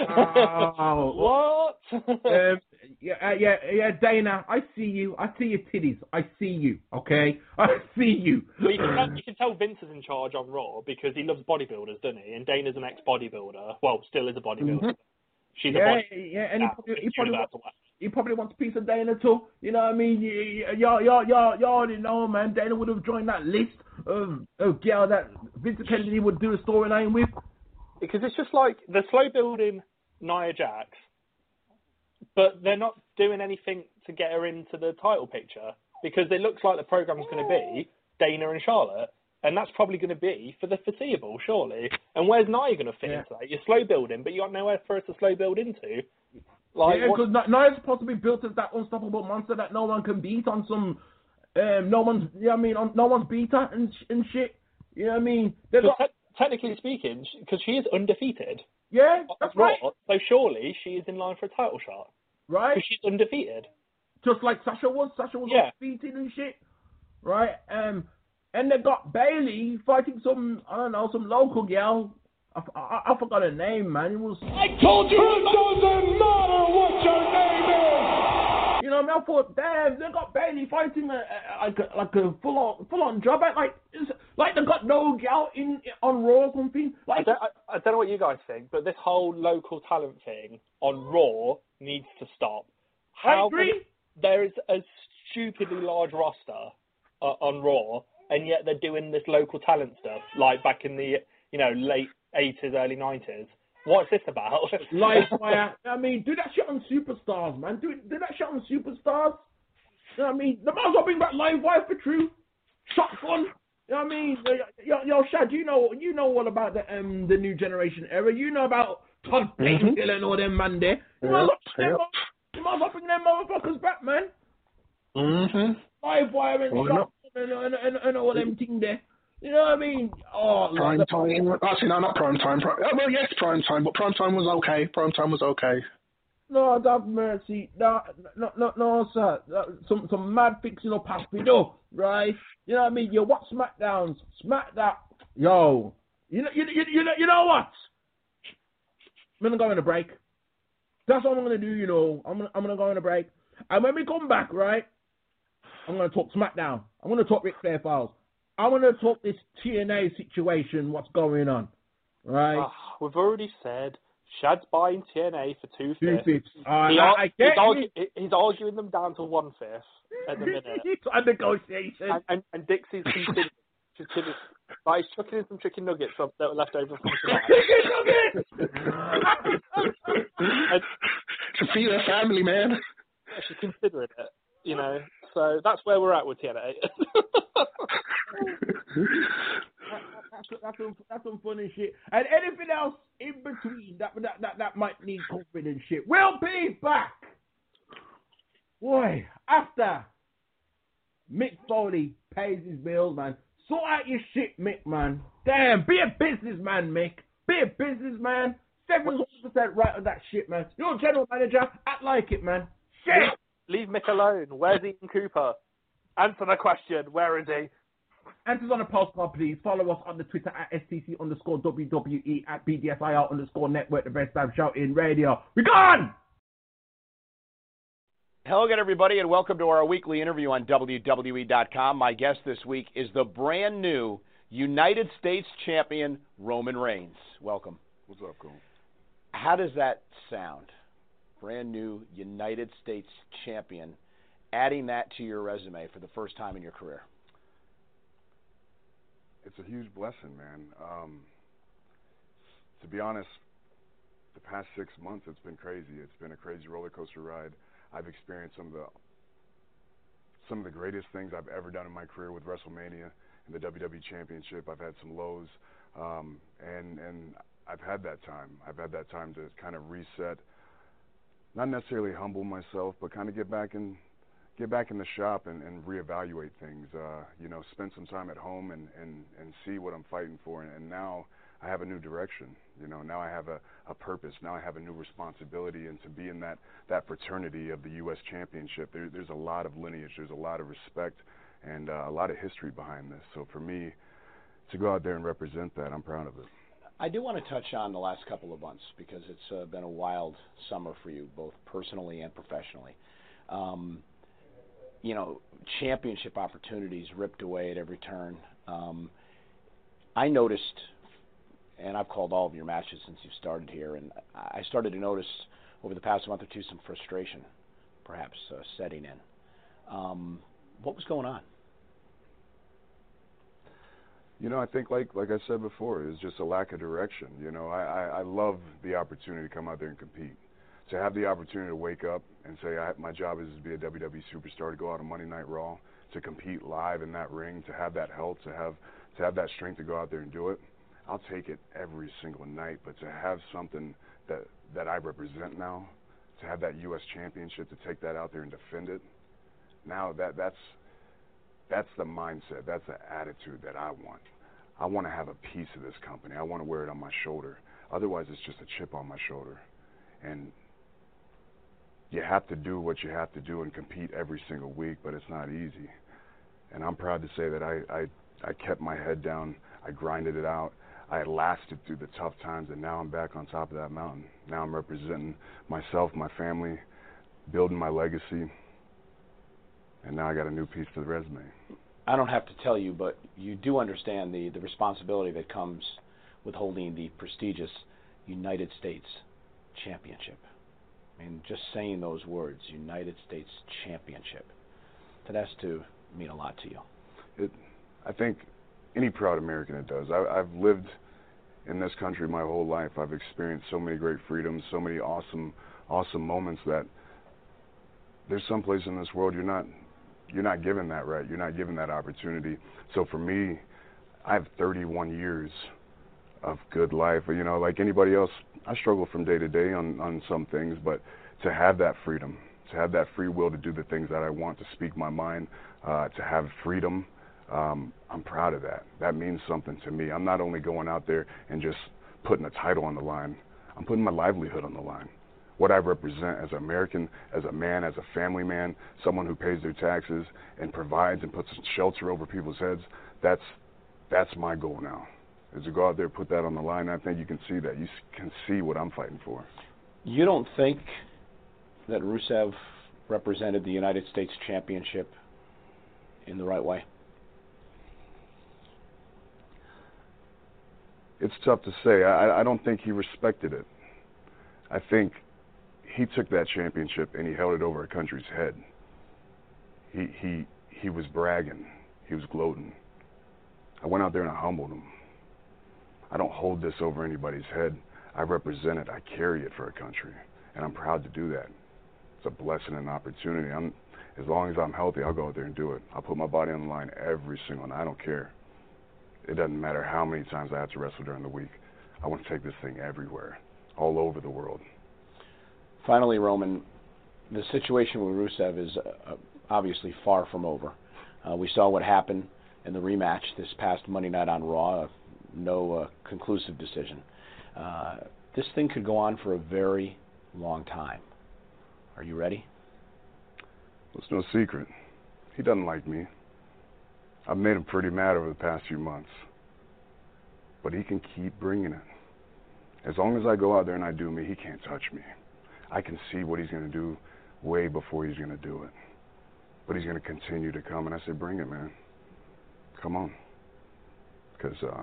Oh. What? um, yeah, uh, yeah, yeah, Dana, I see you. I see your titties. I see you, okay? I see you. Well, you, can tell, you can tell Vince is in charge on Raw because he loves bodybuilders, doesn't he? And Dana's an ex-bodybuilder. Well, still is a bodybuilder. Mhm. She's Yeah, a body. yeah, and he Yeah, probably, he, she's probably about wants, to watch. he probably wants a piece of Dana too. You know what I mean? Y'all, y'all, y'all, y'all already know, man. Dana would have joined that list of, of girl that Vince Kennedy would do a storyline with. Because it's just like they're slow building Nia Jax, but they're not doing anything to get her into the title picture because it looks like the program's going to be Dana and Charlotte, and that's probably going to be for the foreseeable, surely. And where's Nia going to fit Yeah. into that? You're slow building, but you got nowhere for her to slow build into. Like, Yeah, what- because Nia's supposed to be built as that unstoppable monster that no one can beat on some, um, no one's, you know what I mean, on, no one's beat her and, sh- and shit. You know what I mean? They've Because got, te- technically speaking, because she is undefeated. yeah, that's Raw, right, So surely she is in line for a title shot right? because she's undefeated. Just like Sasha was. Sasha was Yeah. undefeated and shit, right? Um, and they got Bailey fighting some, I don't know, some local girl. I, I, I forgot her name, man. It was, I told you it doesn't matter what your name is. you know, what I mean, I thought, damn, they got Bailey fighting a, a, like a like a full on full on job. Like, it's, like they got no girl in on Raw or something. I Like, don't, I, I don't know what you guys think, but this whole local talent thing on Raw needs to stop. I How agree. There is a stupidly large roster uh, on Raw, and yet they're doing this local talent stuff like back in the you know late eighties, early nineties. What's this about? Live wire. I mean, do that shit on Superstars, man. Do do that shit on Superstars. You know what I mean? The might as well bring back Live Wire for true. Shotgun. You know what I mean? Yo, yo, Shad, you know, you know all about the um the new generation era. You know about Todd Payne, mm-hmm. and all them man there. You might as well bring them motherfuckers back, man. Mm-hmm. Live Wire and Shotgun and, and, and, and all them thing there. You know what I mean? Oh, prime time. Actually, no, not prime time. Prime, well, yes, prime time, but prime time was okay. Prime time was okay. No, have mercy. No, no, no, no, sir. Some some mad fixing up Haspido, right? You know what I mean? You watch SmackDowns, SmackDown. Yo, you know, you, you, you know, you know what? I'm gonna go on a break. That's what I'm gonna do. You know, I'm gonna I'm gonna go on a break, and when we come back, right, I'm gonna talk SmackDown. I'm gonna talk Ric Flair files. I'm gonna talk this T N A situation. What's going on, right? Uh, we've already said. Shad's buying T N A for two fifths. Two fifths. Uh, he, I, I he's, get argu- he's arguing them down to one fifth at the minute. It's a negotiation. And, and, and Dixie's considered, considered like he's chucking in some chicken nuggets from, that were left over from tonight. Chicken nuggets. and, to feed her family, man. Yeah, she's considering it, you know. So that's where we're at with T N A. That's, that's, some, that's some funny shit. And anything else in between that that, that, that might need covering and shit. We'll be back. Boy, after Mick Foley pays his bills, man. Sort out your shit, Mick, man. Damn, be a businessman, Mick. Be a businessman. seven hundred percent right on that shit, man. You're a general manager. Act like it, man. Shit. Leave Mick alone. Where's Ian Cooper? Answer the question. Where is he? Answers on the postcard, please. Follow us on the Twitter at S T C underscore W W E at B D S I R underscore network, the best damn show in radio. We gone! Hello again, everybody, and welcome to our weekly interview on W W E dot com. My guest this week is the brand new United States champion, Roman Reigns. Welcome. What's up, Cole? How does that sound? Brand new United States champion, adding that to your resume for the first time in your career. It's a huge blessing, man. Um, to be honest, the past six months, it's been crazy. It's been a crazy roller coaster ride. I've experienced some of the some of the greatest things I've ever done in my career with WrestleMania and the W W E Championship. I've had some lows, um, and and I've had that time. I've had that time to kind of reset, not necessarily humble myself, but kind of get back in. Get back in the shop and, and reevaluate things, uh, you know, spend some time at home and, and, and see what I'm fighting for. And, and now I have a new direction, you know, now I have a, a purpose, now I have a new responsibility, and to be in that, that fraternity of the U S Championship, there, there's a lot of lineage, there's a lot of respect, and uh, a lot of history behind this. So for me, to go out there and represent that, I'm proud of it. I do want to touch on the last couple of months because it's uh, been a wild summer for you, both personally and professionally. Um, you know, championship opportunities ripped away at every turn. Um, I noticed, and I've called all of your matches since you started here, and I started to notice over the past month or two some frustration, perhaps, uh, setting in. Um, what was going on? You know, I think like like I said before, it's just a lack of direction. You know, I, I, I love the opportunity to come out there and compete. To have the opportunity to wake up and say, I, my job is to be a W W E superstar, to go out on Monday Night Raw, to compete live in that ring, to have that health, to have to have that strength to go out there and do it, I'll take it every single night. But to have something that, that I represent now, to have that U S Championship, to take that out there and defend it, now that that's that's the mindset, that's the attitude that I want. I want to have a piece of this company. I want to wear it on my shoulder. Otherwise, it's just a chip on my shoulder. And you have to do what you have to do and compete every single week, but it's not easy. And I'm proud to say that I, I, I kept my head down. I grinded it out. I lasted through the tough times, and now I'm back on top of that mountain. Now I'm representing myself, my family, building my legacy, and now I got a new piece to the resume. I don't have to tell you, but you do understand the, the responsibility that comes with holding the prestigious United States Championship. I mean, just saying those words, United States Championship, that has to mean a lot to you. It I think any proud American it does. I, I've lived in this country my whole life. I've experienced so many great freedoms, so many awesome, awesome moments that there's some place in this world you're not, you're not given that right. You're not given that opportunity. So for me, I have thirty-one years of good life. You know, like anybody else, I struggle from day to day on, on some things, but to have that freedom, to have that free will to do the things that I want, to speak my mind, uh, to have freedom, um, I'm proud of that. That means something to me. I'm not only going out there and just putting a title on the line, I'm putting my livelihood on the line. What I represent as an American, as a man, as a family man, someone who pays their taxes and provides and puts shelter over people's heads, that's that's my goal now, is to go out there and put that on the line. And I think you can see that. You can see what I'm fighting for. You don't think that Rusev represented the United States Championship in the right way? It's tough to say. I, I don't think he respected it. I think he took that championship and he held it over a country's head. He he he was bragging. He was gloating. I went out there and I humbled him. I don't hold this over anybody's head. I represent it. I carry it for a country, and I'm proud to do that. It's a blessing and an opportunity. I'm, as long as I'm healthy, I'll go out there and do it. I'll put my body on the line every single night. I don't care. It doesn't matter how many times I have to wrestle during the week. I want to take this thing everywhere, all over the world. Finally, Roman, the situation with Rusev is uh, obviously far from over. Uh, we saw what happened in the rematch this past Monday night on Raw. Uh, no uh, conclusive decision. Uh, this thing could go on for a very long time. Are you ready? Well, it's no secret. He doesn't like me. I've made him pretty mad over the past few months. But he can keep bringing it. As long as I go out there and I do me, he can't touch me. I can see what he's going to do way before he's going to do it. But he's going to continue to come. And I say, bring it, man. Come on. Because uh,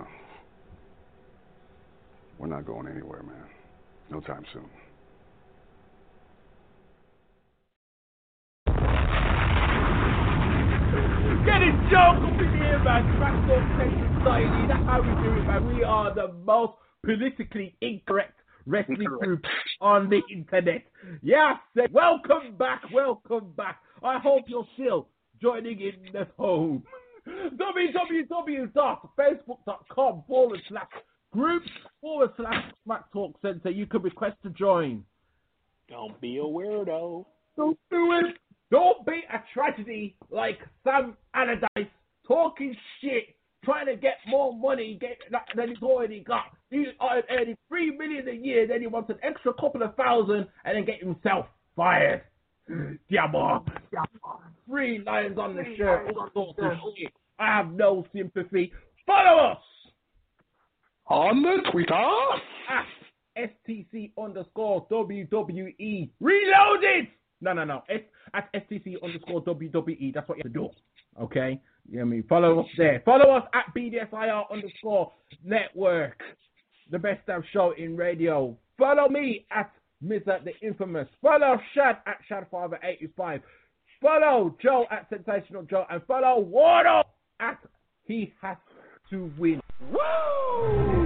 we're not going anywhere, man. No time soon. Get it, Joe! Come in here, man. Smack Talk Tech Society. That's how we do it, man. We are the most politically incorrect wrestling group on the internet. Yes, welcome back, welcome back. I hope you're still joining in the home. www.facebook.com forward slash groups forward slash Smack Talk Center. You can request to join. Don't be a weirdo. Don't do it. Don't be a tragedy like Sam Allardyce talking shit, trying to get more money get, than he's already got. He's earning three million a year, then he wants an extra couple of thousand, and then get himself fired. Diabo. Three lines on the shirt, all sorts of shit. I have no sympathy. Follow us on the Twitter at S T C underscore W W E Reloaded. No, no, no. S- at S T C underscore W W E. That's what you have to do. Okay? You know what I mean? Follow us there. Follow us at B D S I R underscore network. The best damn show in radio. Follow me at Mister the Infamous. Follow Shad at Shad five eighty-five. Follow Joe at Sensational Joe. And follow Wardo at He Has to Win. Woo!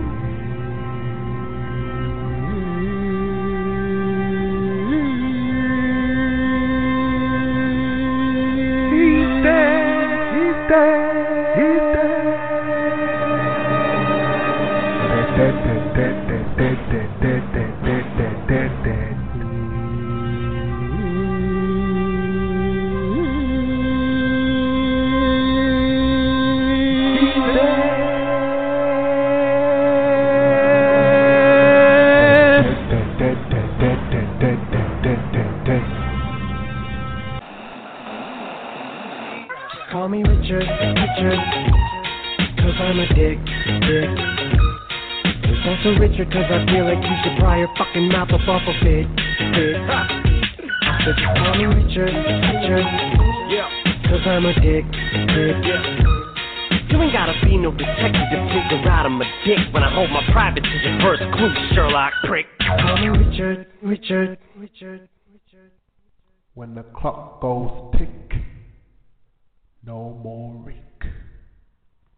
Call me Richard, Richard, cause I'm a dick, dick. It's also Richard cause I feel like you should pry your fucking mouth up off a bit, bit. I said call me Richard, Richard, cause I'm a dick, dick. You ain't gotta be no detective to figure out I'm a dick when I hold my privates as your first clue, Sherlock prick. Call me Richard, Richard, Richard, Richard. When the clock goes tick, no more Rick.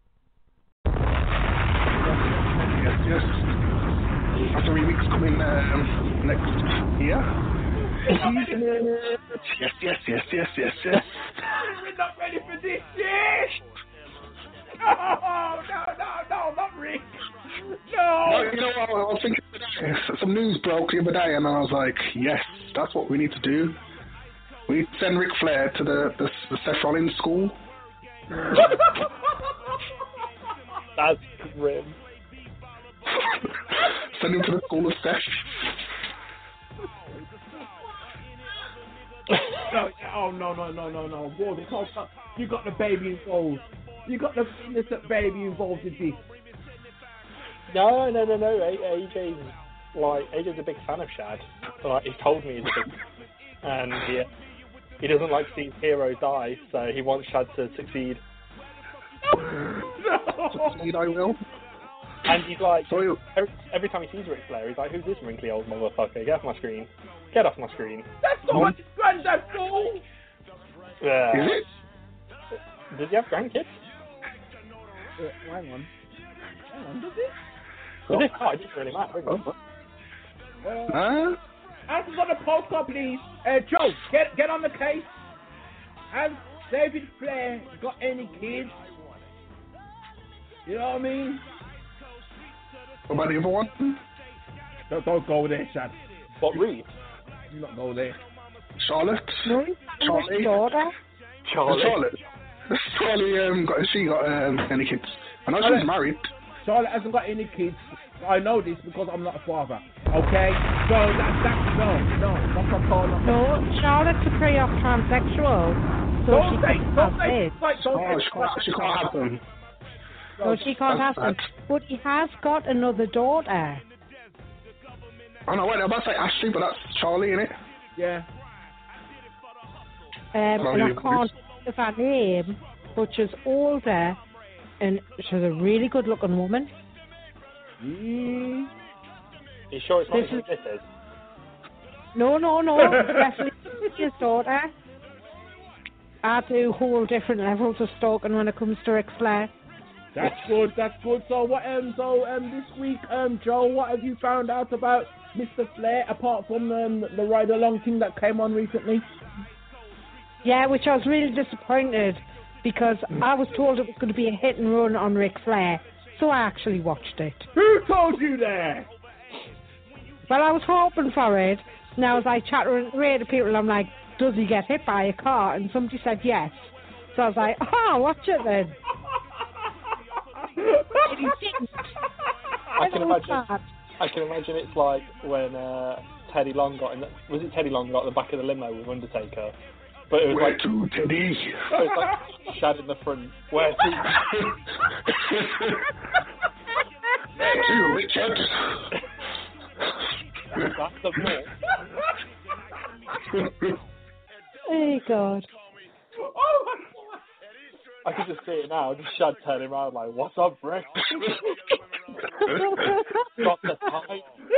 yes, yes. That's a remix coming um, next year. Yes, yes, yes, yes, yes, yes. We're not ready for this shit! No, no, no, no, not Rick! No! No, you know what, I was thinking today, some news broke the other day, and I was like, yes, that's what we need to do. We need to send Ric Flair to the, the, the Seth Rollins school. That's grim. Send him to the school of Seth. No, oh no no no no no! Whoa, the talk, you got the baby involved. You got the innocent baby involved in this. No, no, no, no. A- AJ's like AJ's a big fan of Shad. Like he told me he's a big, and he he doesn't like to see his heroes die, so he wants Shad to succeed. No. Succeed, I will. And he's like, Sorry. every, every time he sees Ric Flair, he's like, "Who's this wrinkly old motherfucker? Get off my screen! Get off my screen!" That's not what his granddad fool. Yeah. Is it? Does he have grandkids? Uh, hang on. Hang on, does it? But this part, it doesn't really matter, does it? Uh, Huh? answers on the post card, please. Uh, Joe, get get on the case. Has David Flair got any kids? You know what I mean? What about the other one? Don't, don't go there, Shad. What, Reed? Do not go there. Charlotte? No, he's Charlie? daughter. Charlie. Charlotte. Charlie, um, got, she got um, any kids? I know Charlotte. she's married. Charlotte hasn't got any kids. I know this because I'm not a father. Okay? So that's that. No, no, not from Paul. No, Charlotte's a pre-op transsexual. So Don't she say, can't don't have say, kids. like, don't Oh, say, she can't, she can't have them. No, she can't have That's them. bad. But he has got another daughter. Oh no, wait, I'm about to say Ashley, but that's Charlie, innit? Yeah. Um, Well, and I you- can't think of her name, but she's older and she's a really good looking woman. Mm. You sure it's not This his is- missus? No, no, no, definitely his daughter. I do whole different levels of stalking when it comes to Ric Flair. That's good, that's good. So what um so um this week, um Joe, what have you found out about Mister Flair apart from um, the ride along thing that came on recently? Yeah, which I was really disappointed because I was told it was going to be a hit and run on Ric Flair, so I actually watched it. Who told you that? Well, I was hoping for it. Now, as I chat around to people, I'm like, does he get hit by a car? And somebody said yes. So I was like, oh, watch it then. And he didn't. I can It was imagine. bad. I can imagine it's like when uh, Teddy Long got in. The, was it Teddy Long got in the back of the limo with Undertaker? But it was Where like to, Teddy? it was like Shad in the front. Where to? Where to, Richard? That's the ball. Oh, God. Oh my God. I can just see it now. Just Shad turning around like, "What's up, Rick?" Got the time.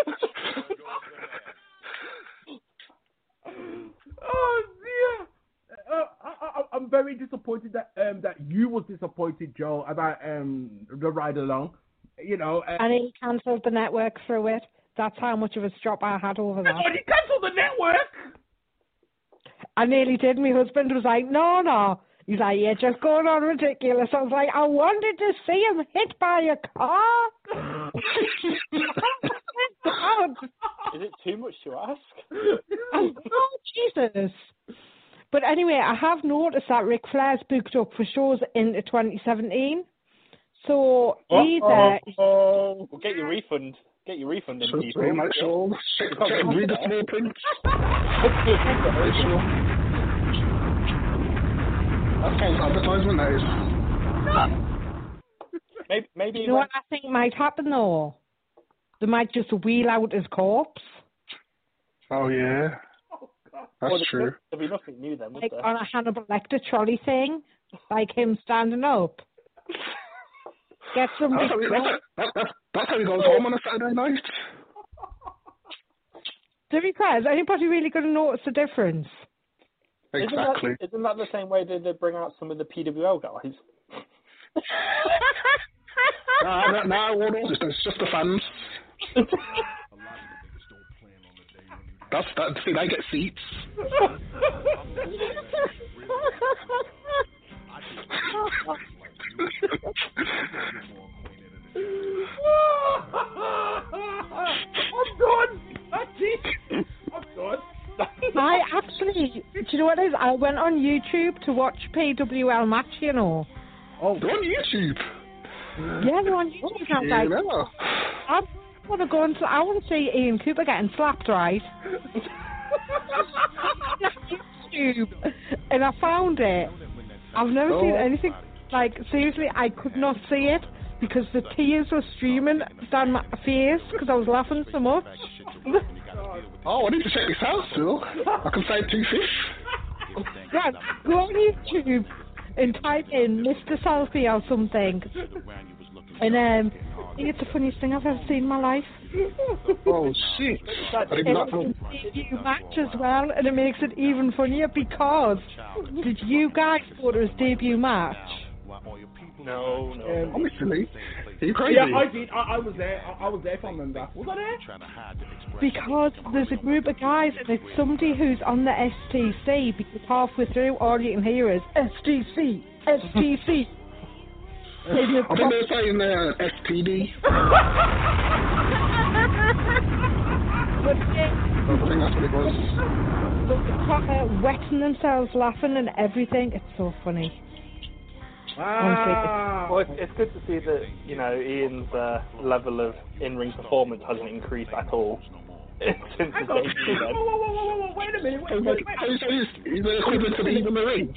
Oh dear. Uh, I, I, I'm very disappointed that um that you was disappointed, Joe, about um the ride along. You know. Uh, And he cancelled the network through it. That's how much of a strop I had over that. oh, you cancelled the network. I nearly did. My husband was like, no, no. He's like, yeah, just going on ridiculous. I was like, I wanted to see him hit by a car. God. Is it too much to ask? Oh, Jesus. But anyway, I have noticed that Ric Flair's booked up for shows into twenty seventeen. So either... Oh, Well, get your refund. Get your refund in, So, people. very much so. Check, check, read the small print. That's false advertisement, that is. Maybe, maybe You know what I think might happen, though? They might just wheel out his corpse. Oh, yeah. That's well, true. There'd be nothing new then, would Like there? on a Hannibal Lecter trolley thing. Like him standing up. Get somebody... That's how, he, that's, that, that, that's how he goes home on a Saturday night. To be fair, is anybody really going to notice the difference? Exactly. Isn't that, isn't that the same way they, they bring out some of the P W L guys? Nah, nah, nah, Wardle, it's, it's just the fans. That's that. See, they get seats. I'm done. That's it. I'm done. I actually, do you know what it is? I went on YouTube to watch P W L match, you know. Oh, they're on YouTube. Yeah, they're on YouTube. I was like, Yeah. I want to go and I want to see Ian Cooper getting slapped, right? YouTube, and I found it. I've never Oh. seen anything like seriously. I could not see it because the tears were streaming down my face because I was laughing so much. Oh, I need to check this out, Phil. I can save two fish. Right, go on YouTube and type in Mister Selfie or something. And um, it's the funniest thing I've ever seen in my life. Oh shit! I did not know. It's his debut match as well, and it makes it even funnier because did you guys go to his debut match? No, no. Um, Honestly, are you crazy? Yeah, I did. I, I was there. I, I was there if I remember. Was I there? Because there's a group of guys, and it's somebody who's on the S T C, because halfway through, all you can hear is S T C, S T C. I think they're saying uh, S T D. But they, I think that's what it was. they're proper wetting themselves laughing and everything. It's so funny. Ah. Well, it's, it's good to see that, you know, Ian's uh, level of in-ring performance hasn't increased at all since Hang his on. debut. Whoa, then. whoa, whoa, whoa, whoa, wait a minute. Wait, wait, wait. So he's, he's the equivalent to the Eva Marie.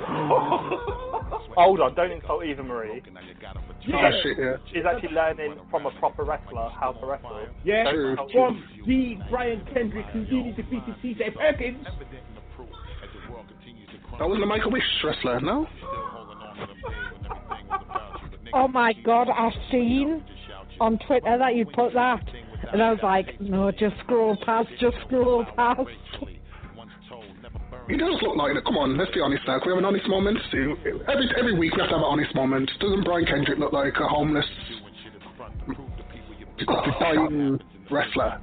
Hold on, don't insult Eva Marie. Oh shit, yeah. She's actually learning from a proper wrestler how to wrestle. Yeah, True. from the Brian Kendrick who really defeated C J Perkins. That wasn't a Make-A-Wish wrestler, no? Oh my god, I've seen on Twitter that you put that. And I was like, no, just scroll past, just scroll past. He does look like it. Come on, let's be honest now. Can we have an honest moment? Every every week we have to have an honest moment. Doesn't Brian Kendrick look like a homeless, dying wrestler?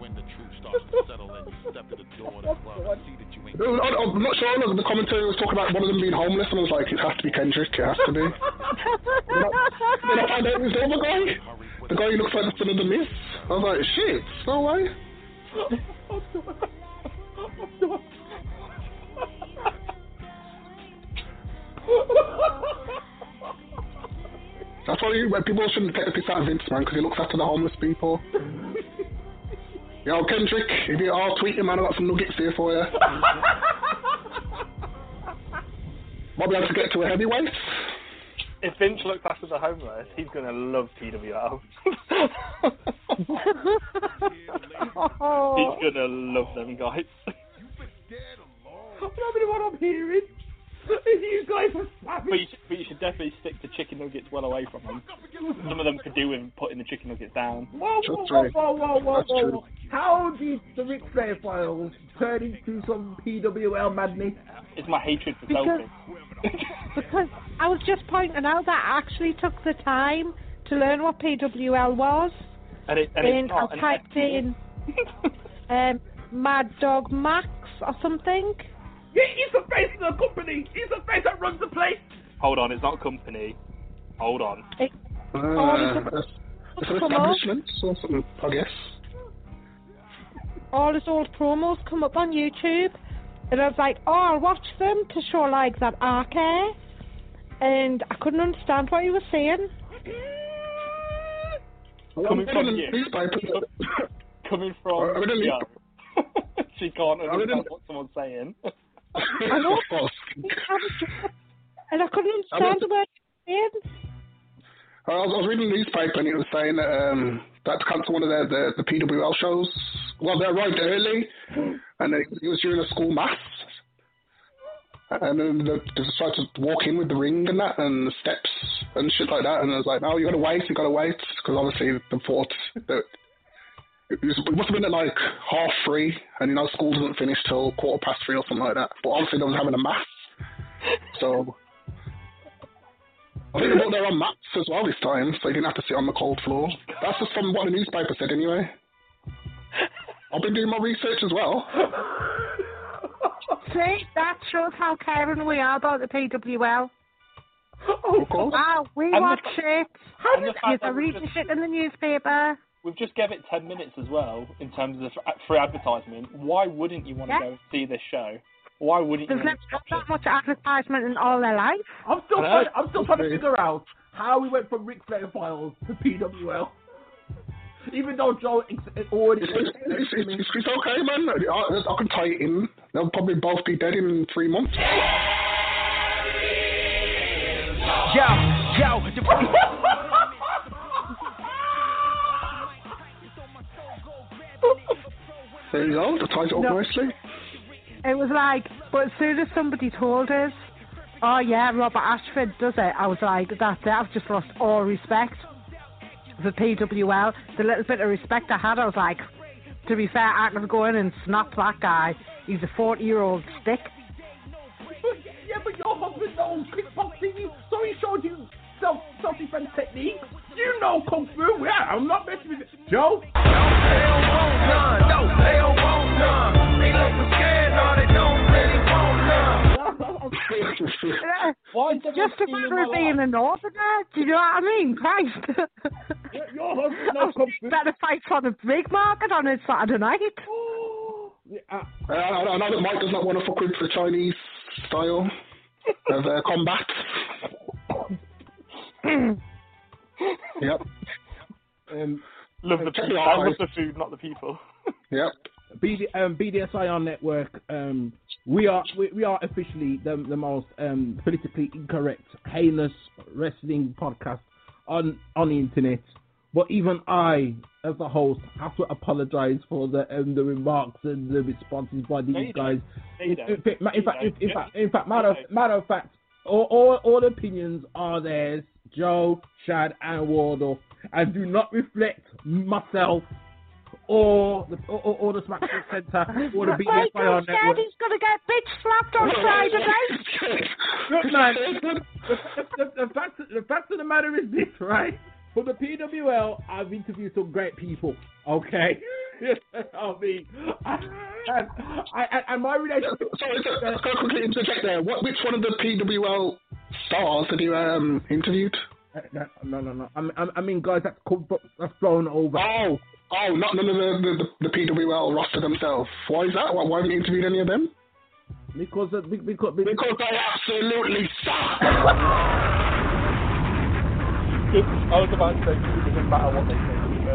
I'm not sure. Look, the commentary was talking about one of them being homeless, and I was like, it has to be Kendrick. It has to be. Then I found out it was the other guy, the guy who looks like the son of the Miz. I was like, shit, no way. That's why you, people shouldn't take the piss out of Vince, man, because he looks after the homeless people. Yo, Kendrick, if you are tweeting, man, I got some nuggets here for you. Might be able to get to a heavyweight. If Vince looks after the homeless, he's going to love P W L. He's going to love them guys. I don't know what I'm hearing. You guys are savage. But you, should, but you should definitely stick the chicken nuggets well away from them. Some of them could do with putting the chicken nuggets down. Whoa, whoa, whoa, whoa, whoa, whoa, whoa, whoa. How did the Ric Flair files turn into some P W L madness? It's my hatred for Because, Sophie. because I was just pointing out that I actually took the time to learn what P W L was. And, it, and, And it's not I an typed S T D. in um, Mad Dog Max or something. Yeah, he's the face of the company. He's the face that runs the place. Hold on, it's not a company. Hold on. It, Uh, all, his, it's an come up, establishment or something, I guess. all his old promos come up on YouTube. And I was like, oh, I'll watch them to show like that I care. And I couldn't understand what he was saying. Coming from you. Newspaper. Coming from I mean, yeah. She can't I understand mean, what someone's saying. I know. And I couldn't understand the word he was saying. I was, I was reading the newspaper and it was saying that um, that to cancel one of their, the, the P W L shows. Well, they arrived early and it, it was during a school mass. And then they just tried to walk in with the ring and that and the steps and shit like that. And I was like, no, you gotta wait, you gotta wait. Because obviously the thought that it, was, it must have been at like half three and you know, school doesn't finish till quarter past three or something like that. But obviously they was having a mass. So I think they brought their own mats as well this time, so you didn't have to sit on the cold floor. That's just from what the newspaper said anyway. I've been doing my research as well. See, that shows how caring we are about the P W L. Oh, of course. Wow, we And watch the- it. and the fact You're that we've reading just- shit in the newspaper. We've just gave it ten minutes as well in terms of free advertisement. Why wouldn't you want to Yeah. go and see this show? Why wouldn't There's you? never want to been watch that much advertisement in all their life. I'm still Hello? trying. I'm still trying to figure out how we went from Ric Flair files to P W L. Even though Joe ex- already. It's, it's, it's, it's, it's okay, man. I, I can tie it in. They'll probably both be dead in three months. Yo, yo, There you go. That ties it up No. nicely. It was like, but as soon as somebody told us, oh yeah, Robert Ashford does it, I was like, that's it, I've just lost all respect for P W L. The little bit of respect I had, I was like, to be fair, I could go in and snap that guy. He's a forty-year-old stick. Yeah, but your husband knows kickboxing, so he showed you self self defense techniques. You know kung fu. Yeah, I'm not messing with it. Joe. they don't want none. No, they don't want none. They looking scared, no, they don't really want none. Why is It's just a matter of being a northerner. Do you know what I mean? Christ. Your husband I knows was kung fu. better fight on a big market on a Saturday night. Yeah, uh, Uh, I I know that Mike does not want to fuck with the Chinese style of uh, combat. Yep. um, Love the Check people. it I out. love the food, not the people. Yep. B D, um, B D S I R Network. Um, we are we, we are officially the the most um, politically incorrect, heinous wrestling podcast on on the internet. But even I, as a host, have to apologize for the um, the remarks and the responses by these No, you guys. No, you In, don't. in, fact, in, You fact, don't. in, Yeah. fact, in fact, matter of, Okay. matter of fact, all, all all opinions are theirs. Joe, Chad, and Wardle, and do not reflect myself or the or, or, or the SmackDown Center or the B D S I R Michael said Network. he's going to get bitch slapped on Friday night. Look, man, the, the, the, the, fact, the fact of the matter is this, right? For the P W L, I've interviewed some great people, okay? I mean, I, and, I, and my relationship... Sorry, so, let's go quickly interject there. What, which one of the P W L stars have you um, interviewed? No, no, no. no. I, mean, I mean, guys, that's, come, that's blown over. Oh, oh, not none of the, the, the P W L roster themselves. Why is that? Why, why haven't you interviewed any of them? Because, uh, because, because, Because they absolutely suck! I was about to say, it doesn't matter what they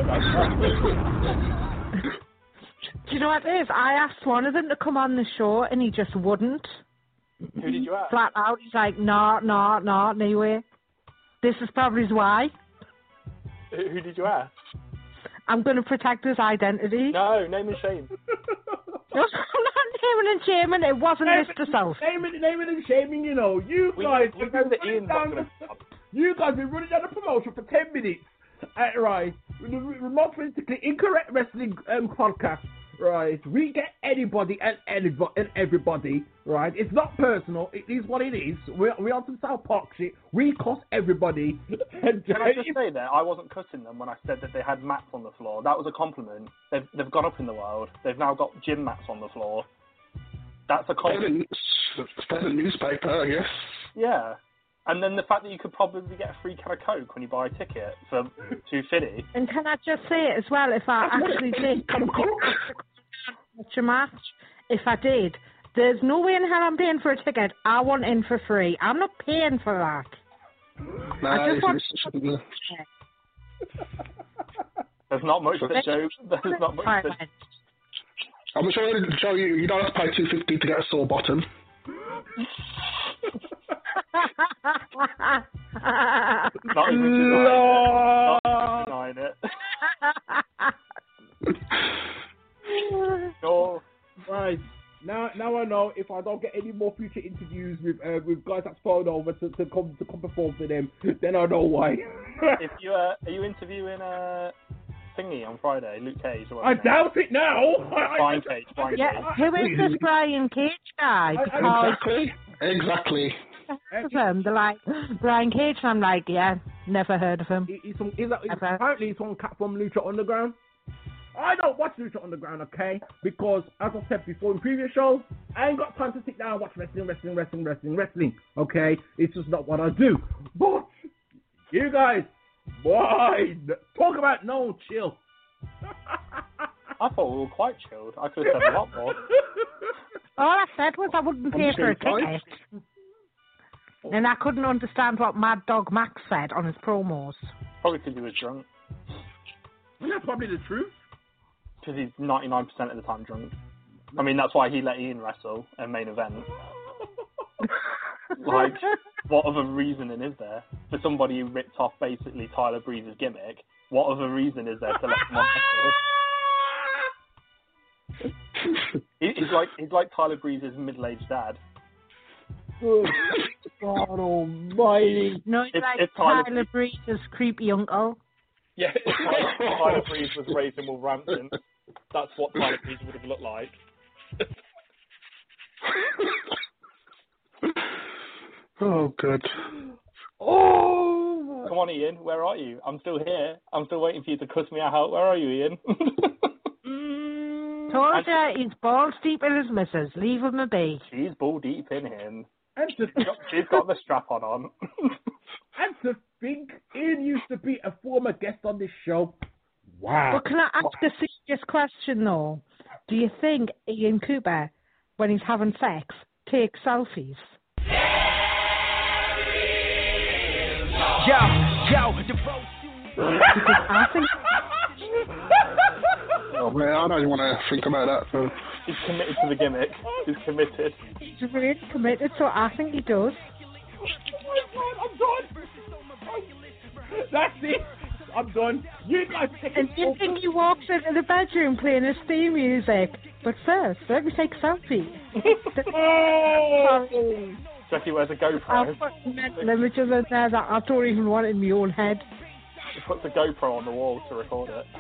say. Do you know what it is? I asked one of them to come on the show and he just wouldn't. Who did you ask? Flat out. He's like, no, no, no, anyway. This is probably why. Who, who did you ask? I'm going to protect his identity. No, name and shame. I'm not naming and shaming. It wasn't Mister South. Naming, naming and shaming, you know. You We- guys, we have know been that running Ian's not down gonna the, stop. you guys been running down the promotion for ten minutes. Uh, right, the remote politically incorrect wrestling um, podcast. Right, we get anybody and anybody and everybody. Right, it's not personal. It is what it is. We're we on some South Park shit. We cost everybody. And Can I just say that I wasn't cutting them when I said that they had mats on the floor. That was a compliment. They've they've gone up in the world. They've now got gym mats on the floor. That's a compliment. That's a newspaper, I guess. Yeah. And then the fact that you could probably get a free can of Coke when you buy a ticket for two fifty. And can I just say it as well, if I actually did watch a match, if I did, there's no way in hell I'm paying for a ticket. I want in for free. I'm not paying for that. Nah, I just it's, want it's, There's not much that Joe. There's not much that. I'm sure, Joe, you, you don't have to pay two fifty to get a sore bottom. Not even denying it. Not denying it. No. Right. Now, now I know if I don't get any more future interviews with uh, with guys that's phoned over to, to come to come perform for them, then I know why. If you uh, are you interviewing uh, Thingy on Friday, Luke Cage? Or I whatever? doubt it now. Brian Cage. Brian Yeah, Cage. who is this Brian Cage guy? Because Exactly. Exactly. heard of him. They're like, Brian Cage, and I'm like, yeah, never heard of him. He, he's from, he's, he's, apparently he's from, from Lucha Underground. I don't watch Lucha Underground, okay? Because, as I said before in previous shows, I ain't got time to sit down and watch wrestling, wrestling, wrestling, wrestling, wrestling, okay? It's just not what I do. But, you guys, boy, talk about no chill. I thought we were quite chilled. I could have said a lot more. All I said was I wouldn't pay for a ticket. And I couldn't understand what Mad Dog Max said on his promos. Probably because he was drunk. And that's probably the truth. Because he's ninety-nine percent of the time drunk. I mean, that's why he let Ian wrestle and main event. Like, what other reasoning is there? For somebody who ripped off basically Tyler Breeze's gimmick, what other reason is there to let him on wrestle? He's like, he's like Tyler Breeze's middle-aged dad. Good God almighty. No, he's If- like if Tyler- Tyler Breeze's creepy uncle. Yeah, if Tyler, Tyler Breeze was raised in Wolverhampton, that's what Tyler Breeze would have looked like. Oh, good. Oh! Come on, Ian, where are you? I'm still here. I'm still waiting for you to cuss me out. Where are you, Ian? Told you, he's balls deep in his missus. Leave him a be. She's ball deep in him. And to, She's got, she's got the strap on on. and to think Ian used to be a former guest on this show. Wow. But can I ask a serious question, though? Do you think Ian Cooper, when he's having sex, takes selfies? Yo, yo, Because I think... Oh, man, I don't even want to think about that. So. He's committed to the gimmick. He's committed. He's really committed, so I think he does. I'm done. That's it. I'm done. You guys take And do you think he walks into the bedroom playing his theme music? But first, let me take a selfie. Oh! Jackie wears a GoPro. I'll put mental images in there that I don't even want in my own head. He puts a GoPro on the wall to record it.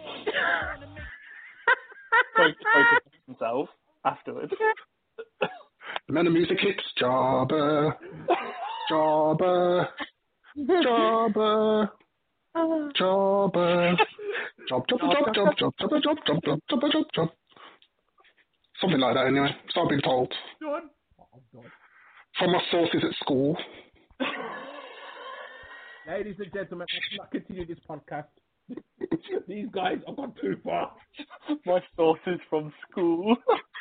So he focuses himself afterwards. And then the music hits. Jobber. Jobber. Jobber. Jobber. Job, job, job, job, job, job, job, job, job, job, job, job. Something like that anyway. So I've been told. Done. Oh, I'm done. From my sources at school. Ladies and gentlemen, let's not continue this podcast. These guys have gone too far. My sources from school.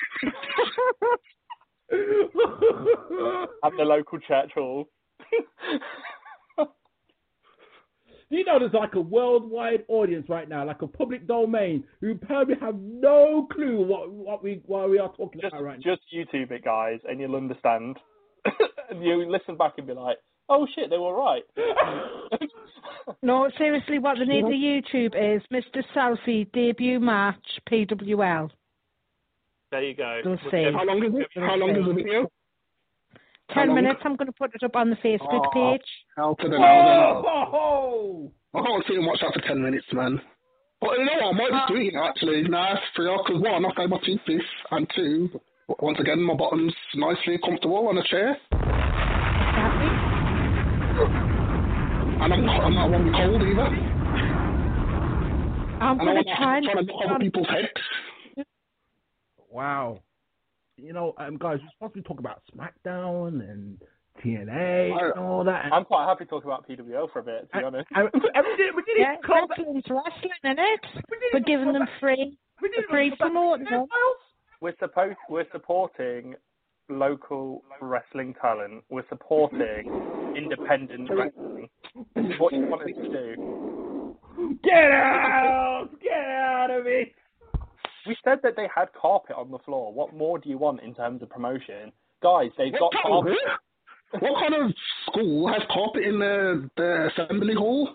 At the local church hall. You know there's like a worldwide audience right now, like a public domain, who probably have no clue what what we what we are talking Just, about right just YouTube it, guys, and you'll understand. And you listen back and be like, oh shit, they were right. No, seriously, what they need to YouTube is Mister Selfie debut match P W L. There you go. They'll see. How long is it? How long is the video? Ten long? minutes. I'm going to put it up on the Facebook Oh, page. Hell to the now. now. Oh, I can't sit and watch that for ten minutes, man. But you know what? I might just do it actually. Nah, it's free because one, I've got my toothpiece, and two, once again, my bottom's nicely comfortable on a chair. And I'm, I'm not one cold either. I'm and going I'm to try and... trying to knock over people's heads. wow. You know, um, guys, we're supposed to be talking about SmackDown and T N A and all that. And, I'm quite happy to talk about P W L for a bit, to be honest. and, and we did, we did Yeah, it call wrestling's wrestling, isn't it? We didn't We're even giving talk them about- free, we didn't free even talk about promoting T N A them. files. We're supposed we're supporting local wrestling talent. We're supporting independent wrestling. This is what you wanted to do. Get out! Get out of it! We said that they had carpet on the floor. What more do you want in terms of promotion? Guys, they've got What carpet. kind, what kind of school has carpet in the, the assembly hall?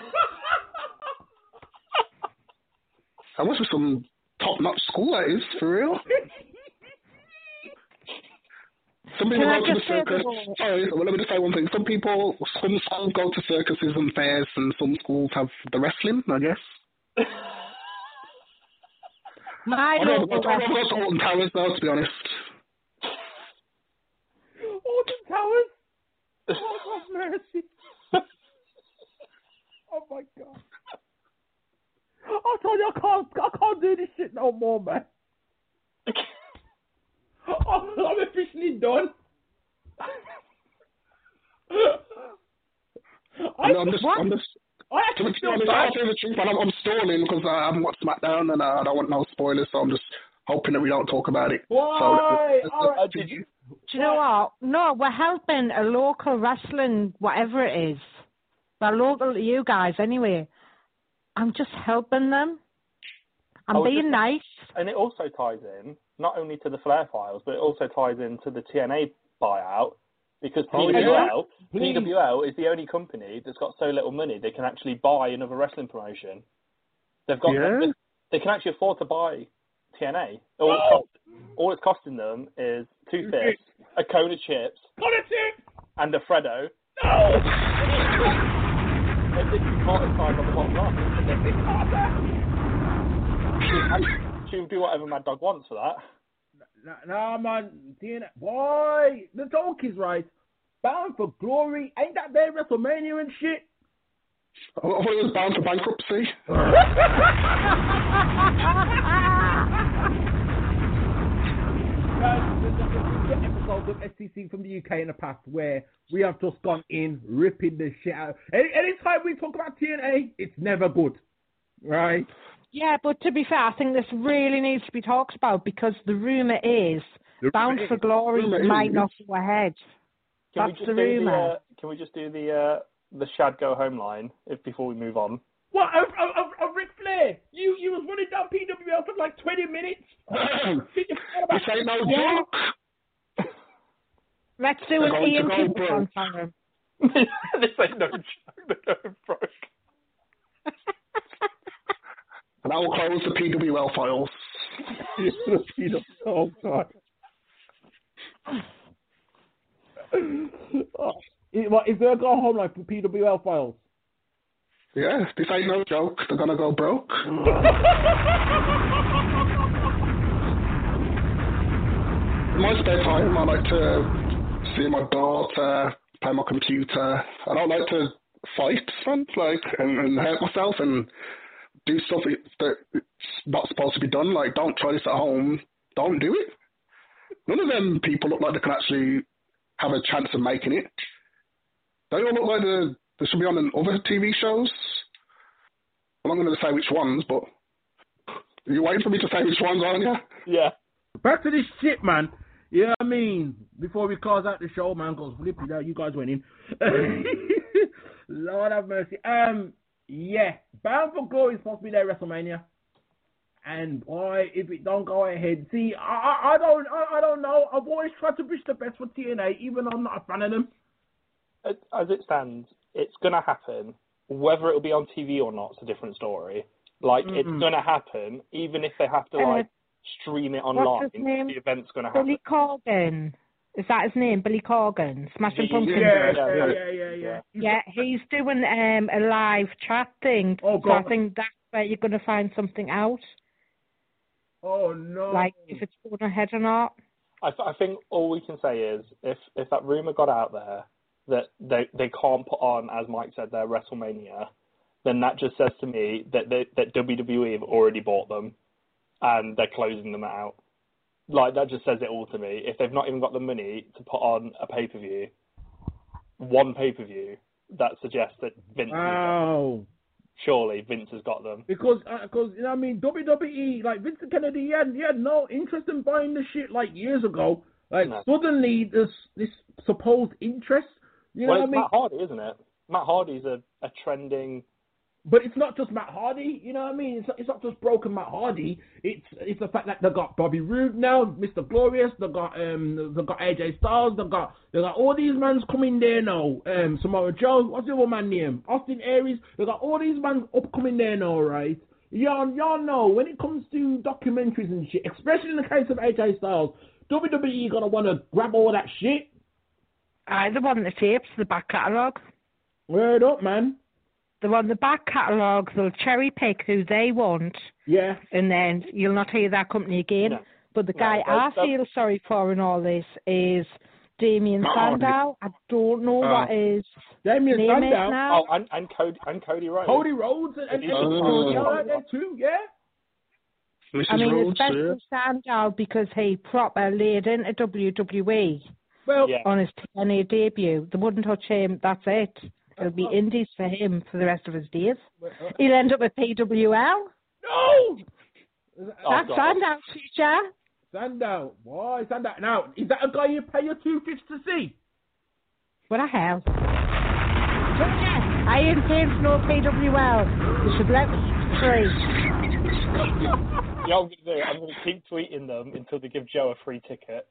That must be some top-notch school, that is, for real. Some people Can I go to the just say circus. that- Sorry, well, let me just say one thing. Some people, some schools go to circuses and fairs, and some schools have the wrestling, I guess. My I'd rather local go to- I'd rather go to wrestling... Alton Towers, though, to be honest. Alton Towers? no more, man. I'm officially done. I, I'm just, I'm just, I to be actually feel honest, bad. I'll tell you the truth, and I'm, I'm stalling because I haven't watched SmackDown and I don't want no spoilers, so I'm just hoping that we don't talk about it. Why? So, that's, All right. that's, Did you? Do you know what? No, we're helping a local wrestling, whatever it is. They're local to you guys anyway. I'm just helping them. I'm I was being just- nice. And it also ties in not only to the Flair files, but it also ties into the T N A buyout because Oh, P W L, yeah? P W L is the only company that's got so little money they can actually buy another wrestling promotion. They've got Yeah? they, they can actually afford to buy T N A. All, it's, cost, all it's costing them is two fists, a cone of chips, Got it, Chip. and a Freddo. No. They've literally caught us on the bottom line. She'll do whatever Mad Dog wants for that. Nah, nah, man. T N A. Boy, the joke is right. Bound for Glory. Ain't that their WrestleMania and shit? I thought it was bound for bankruptcy. Guys, there's a there's episodes of S T C from the U K in the past where we have just gone in, ripping the shit out. Any anytime we talk about T N A, it's never good. Right? Yeah, but to be fair, I think this really needs to be talked about because the rumour is The Bound rumour for is- Glory rumour might is- not go ahead. Can we That's just the do the, rumour. uh, can we just do the uh, the Shad Go Home line if before we move on? What? A, a, a, a Ric Flair? You you was running down P W L for like twenty minutes? Shit, you forgot about- This ain't no Yeah. joke. Let's do They're an going to Ian go Kingston broke. song. This ain't no joke. They're going broke. And I will close the P W L files. Oh God. Oh, is, what, is there a go home like for P W L files? Yeah, this ain't no joke. They're gonna go broke. In my spare time, I like to see my daughter, play my computer. I don't like to fight, man, like, and, and hurt myself and do stuff that it's not supposed to be done. Like, don't try this at home. Don't do it. None of them people look like they can actually have a chance of making it. They all look like they, they should be on other T V shows. I'm not going to say which ones, but you're waiting for me to say which ones, aren't you? Yeah. Back to this shit, man. You know what I mean? Before we close out the show, man, goes flipping out. You guys went in. Lord have mercy. Um, yeah, Bound for Glory is supposed to be there at WrestleMania. And boy, if it don't go ahead, see, I, I, I don't, I, I don't know. I've always tried to wish the best for T N A, even though I'm not a fan of them. As as it stands, it's going to happen. Whether it'll be on T V or not, it's a different story. Like, Mm-mm. it's going to happen, even if they have to, Uh, like, stream it what's online. his name? The event's going to happen. Billy Corgan. Is that his name? Billy Corgan? Smashing The- Pumpkins. Yeah, Yeah, yeah, yeah. yeah, yeah, yeah. Yeah, he's doing um, a live chat thing. Oh, so I God. think that's where you're going to find something out. Oh no. Like, if it's going ahead or not. I, th- I think all we can say is if, if that rumour got out there that they, they can't put on, as Mike said, their WrestleMania, then that just says to me that they, that W W E have already bought them and they're closing them out. Like, that just says it all to me. If they've not even got the money to put on a pay-per-view, one pay-per-view, that suggests that Vince, Wow. surely Vince has got them. Because, uh, cause, you know what I mean, W W E, like, Vincent Kennedy, he had, he had no interest in buying the shit, like, years ago. Like, No. suddenly, this this supposed interest, you know well, what I it's mean? Matt Hardy, isn't it? Matt Hardy's a, a trending... But it's not just Matt Hardy, you know what I mean? It's, it's not just broken Matt Hardy. It's it's the fact that they got Bobby Roode now, Mister Glorious. They got um they got A J Styles. They got they got all these mans coming there now. Um, Samoa Joe. What's the other man name? Austin Aries. They got all these mans upcoming there now, right? Y'all y'all know when it comes to documentaries and shit, especially in the case of A J Styles, W W E gonna want to grab all that shit. I the one the tapes, the back catalogue. Word up, man. The one the back catalogue, they'll cherry pick who they want, Yeah. and then you'll not hear that company again. No. But the No, guy I that's- that's- feel sorry for in all this is Damien Oh, Sandow. I don't know Oh. what his Damien name is Sandow. now. Oh, and, and Cody and Cody Rhodes. Cody Rhodes and, and, and Oh. y'all out there too, yeah? Missus I mean, Rhodes, especially Sandow because he proper laid into W W E Well, Yeah. on his T N A debut. They wouldn't touch him. That's it. It'll be indies for him for the rest of his days. He'll end up with P W L. no! That's God. Sandow, teacher. Sandow, boy, Sandow. Now, is that a guy you pay your two fifths to see? What the hell? I ain't paying for no P W L. You should let me eat free. Yeah, I'm gonna do. I'm gonna keep tweeting them until they give Joe a free ticket.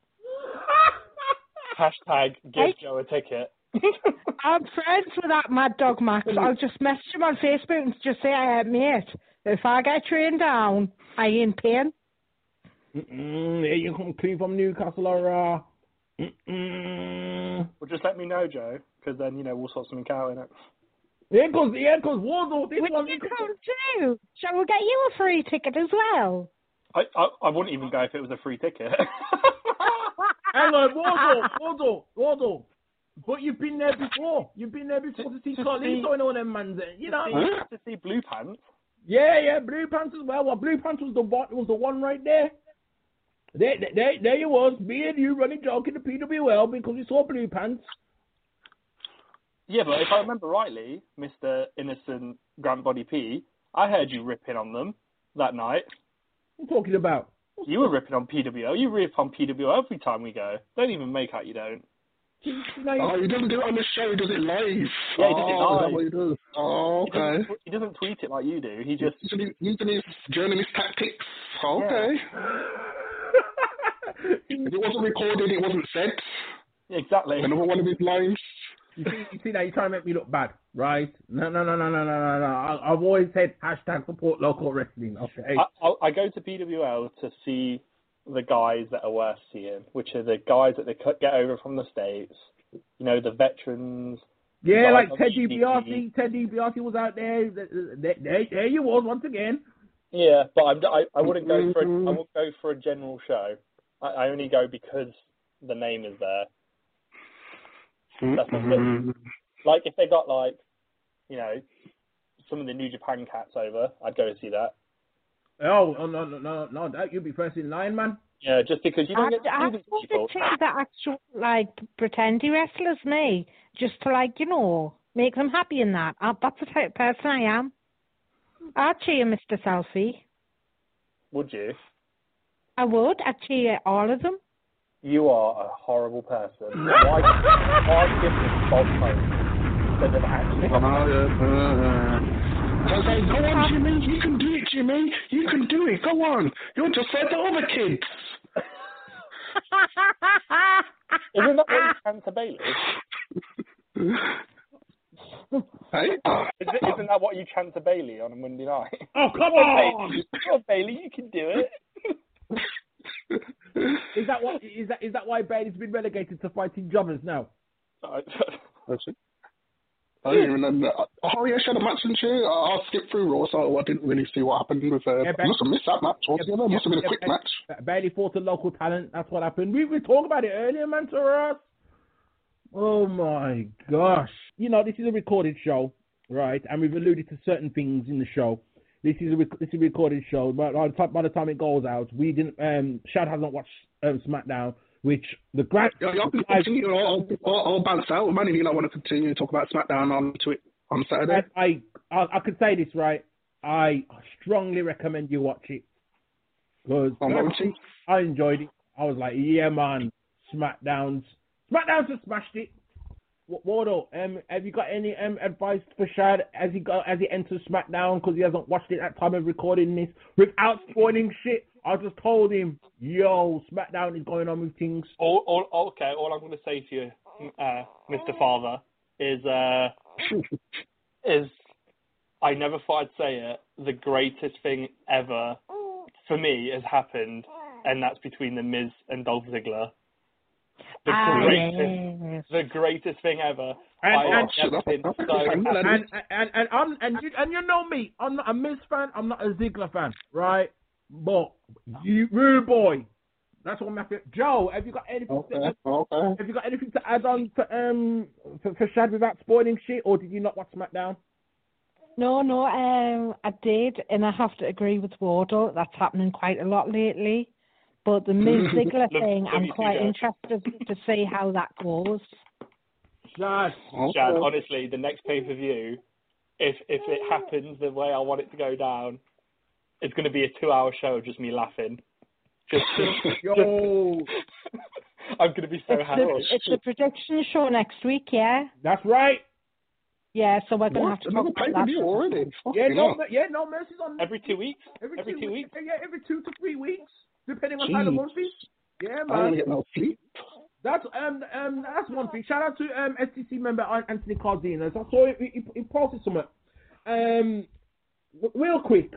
Hashtag give Hey. Joe a ticket. I'm friends with that Mad Dog Max. I'll just message him on Facebook and just say, hey, mate, if I get trained down, I ain't paying. Mm-mm, here you come clean from Newcastle or uh, mm-mm. Well, just let me know, Joe, because then you know we'll sort something out in it. Here goes, here goes Wardle. This What one. you come do? Shall we get you a free ticket as well? I, I I wouldn't even go if it was a free ticket. Hang on, Wardle, Wardle, Wardle. But you've been there before. You've been there before to see Carlito and all them man. You know. Huh? To see Blue Pants. Yeah, yeah, Blue Pants as well. Well, Blue Pants was the one, was the one right there. There, there, there you was. Me and you running joke in the P W L because we saw Blue Pants. Yeah, but if I remember rightly, Mister Innocent Grant Body P, I heard you ripping on them that night. What are you talking about? You were ripping on P W L. You rip on P W L every time we go. Don't even make out you don't. Oh, he doesn't do it on the show, he does it live. Yeah, he does it oh, live. Is that what he does? Oh, He okay. doesn't, he doesn't tweet it like you do. He just... Using his, using his journalist tactics. Okay. If it wasn't recorded, it wasn't said. Exactly. Another one of his lines. You see, you see now, you're trying to make me look bad, right? No, no, no, no, no, no, no, no. I, I've always said hashtag support local wrestling, okay? I, I, I go to P W L to see the guys that are worth seeing, which are the guys that they cut- get over from the States. You know, the veterans. Yeah, guys like on Ted the E B T. DiBiase. Ted DiBiase was out there. There, there, there you was once again. Yeah, but I'm, I, I wouldn't go for a, I wouldn't go for a general show. I, I only go because the name is there. That's what it is. Like if they got like, you know, some of the New Japan cats over, I'd go to see that. Oh, oh no, no, no, no, that you'd be first in line, man. Yeah, just because you don't I, get to I see these wanted people. to the actual, like, pretendy wrestlers, me, just to, like, you know, make them happy in that. Uh, that's the type of person I am. I'd cheer Mister Selfie. Would you? I would. I'd cheer all of them. You are a horrible person. Why, why give this false hope instead of actually... Oh, yeah. So I say, go on, Jimmy. You can do it, Jimmy. You can do it. Go on. You're just like the other kids. Isn't that what you can to Bailey? Hey? Isn't, isn't that what you chant to Bailey on a Monday night? Oh, come on! Bailey, come on, Bailey, you can do it. Is that what? Is that is that why Bailey's been relegated to fighting jobbers now? That's it. I didn't even know. Oh, yeah, she had a match, didn't she? I, I skipped through Raw, so I didn't really see what happened with her. Yeah, I must have missed that match altogether. Must have been a quick match. Bailey fought a local talent. That's what happened. We we talked about it earlier, man, to us. Oh my gosh! You know, this is a recorded show, right? And we've alluded to certain things in the show. This is a rec- this is a recorded show, but by the time, by the time it goes out, we didn't. Um, Shad hasn't watched um, SmackDown, which the grand. Yeah, y'all can continue. I'll, I'll, I'll bounce out. Man, if you don't want to continue to talk about SmackDown on to it on Saturday. I, I I could say this right. I strongly recommend you watch it because I enjoyed it. I was like, yeah, man, SmackDowns, SmackDowns has smashed it. Wardo, um, have you got any um, advice for Shad as he go as he enters SmackDown because he hasn't watched it at time of recording this without spoiling shit? I just told him, yo, SmackDown is going on with things. All, all, okay, all I'm going to say to you, uh, Mister Father, is uh, is I never thought I'd say it. The greatest thing ever for me has happened, and that's between The Miz and Dolph Ziggler. The Ah, greatest, yes. the greatest thing ever. And I and, have been so and, happy. and, and, and, I'm, and, you, and you know me, I'm not a Miz fan, I'm not a Ziggler fan, right? But you, rude boy, that's what I'm after. Joe, have you got anything? Okay, to, okay. Have you got anything to add on for um for, for Shad without spoiling shit, or did you not watch SmackDown? No, no, um, I did, and I have to agree with Wardle. That's happening quite a lot lately. But the Miz Ziggler Love- thing, love I'm you too, quite guys. interested to see how that goes. Josh. Jan, honestly, the next pay per view, if if it happens the way I want it to go down, it's going to be a two-hour show of just me laughing. Just, Yo. I'm going to be so It's happy. the, it's the prediction show next week, yeah? That's right. Yeah, so we're going to What? have to Another talk about pay-per-view that. already? Yeah, Fucking no, hell. yeah, no mercy's on Every two weeks. every, every two weeks. Yeah, every two to three weeks, depending on how the Jeez. month is. Yeah, I don't man. get no sleep. That's um um that's one thing. Shout out to um S T C member Anthony Cardenas. I saw he, he, he posted something. Um, w- real quick.